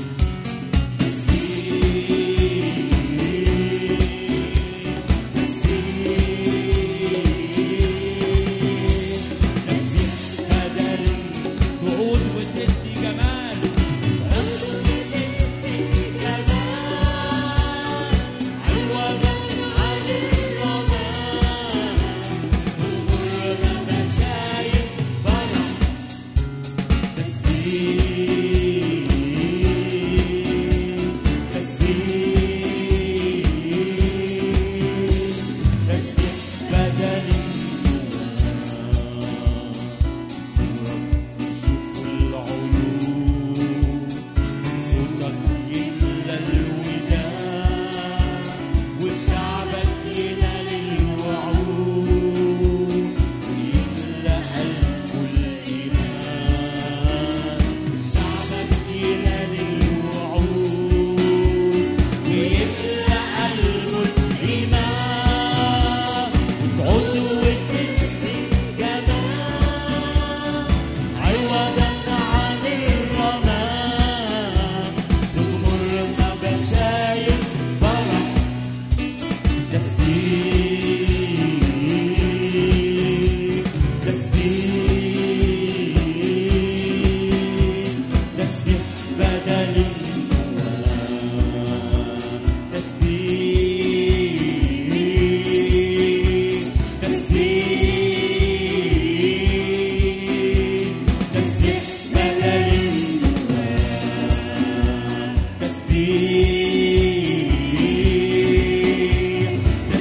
تسبيح بدل تعود وتدي جمال تعود وتدي جمال عوضا عن الرماد تغمرنا بشايف فرح تسبيح تسبيح بدل النور تشوف العيون صوتك يملى الوداد وشعبك ينال الوعود ويملى قلبه الإيمان شعبك ينال الوعود ويملى قلبه الإيمان تعود وتدي جمال عوضا عن الرماد تغمرنا بشايف فرح تسبيح تسبيح بدل النوار تسبيح تسبيح بدل النوار تسبيح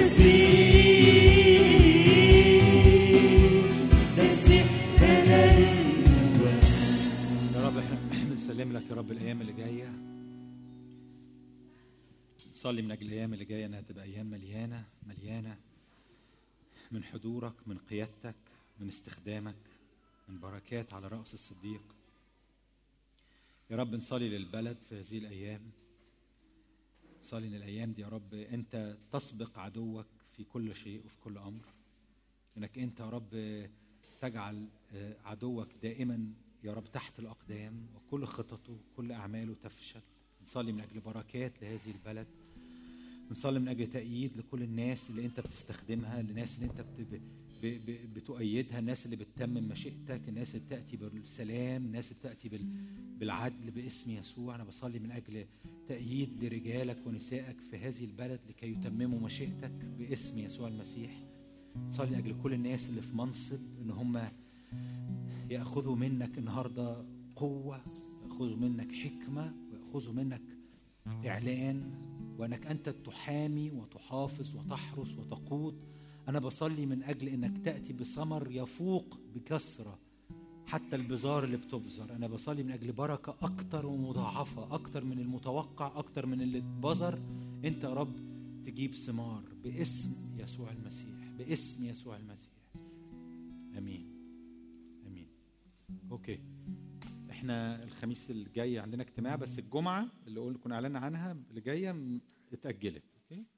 تسبيح بدل النوار يا رب احنا بنسلم لك يا رب الايام اللي جايه نصلي من اجل الايام اللي جايه انها تبقى ايام مليانه من حضورك من قيادتك من استخدامك، من بركات على رأس الصديق. يا رب نصلي للبلد في هذه الأيام، نصلي إن الأيام دي يا رب أنت تسبق عدوك في كل شيء وفي كل أمر، إنك أنت يا رب تجعل عدوك دائما يا رب تحت الأقدام، وكل خططه وكل أعماله تفشل. نصلي من أجل بركات لهذه البلد، نصلي من أجل تأييد لكل الناس اللي أنت بتستخدمها، الناس اللي أنت بتؤيدها، الناس اللي بتتمم مشيئتك، الناس اللي بتأتي بالسلام، الناس اللي بتأتي بالعدل باسم يسوع. أنا بصلي من أجل تأييد لرجالك ونسائك في هذه البلد لكي يتمموا مشيئتك باسم يسوع المسيح. صلي من أجل كل الناس اللي في منصب إن هم يأخذوا منك النهاردة قوة، يأخذوا منك حكمة، ويأخذوا منك إعلان، وأنك أنت تحامي وتحافظ وتحرس وتقود. أنا بصلي من أجل أنك تأتي بثمر يفوق بكثرة حتى البذار اللي بتبذر. أنا بصلي من أجل بركة أكتر ومضاعفة، أكتر من المتوقع، أكتر من اللي اتبذر. أنت يا رب تجيب ثمار باسم يسوع المسيح، باسم يسوع المسيح. أمين أمين. أوكي، احنا الخميس الجاي عندنا اجتماع، بس الجمعة اللي كنا اعلنا عنها اللي جاية اتأجلت. اوكي.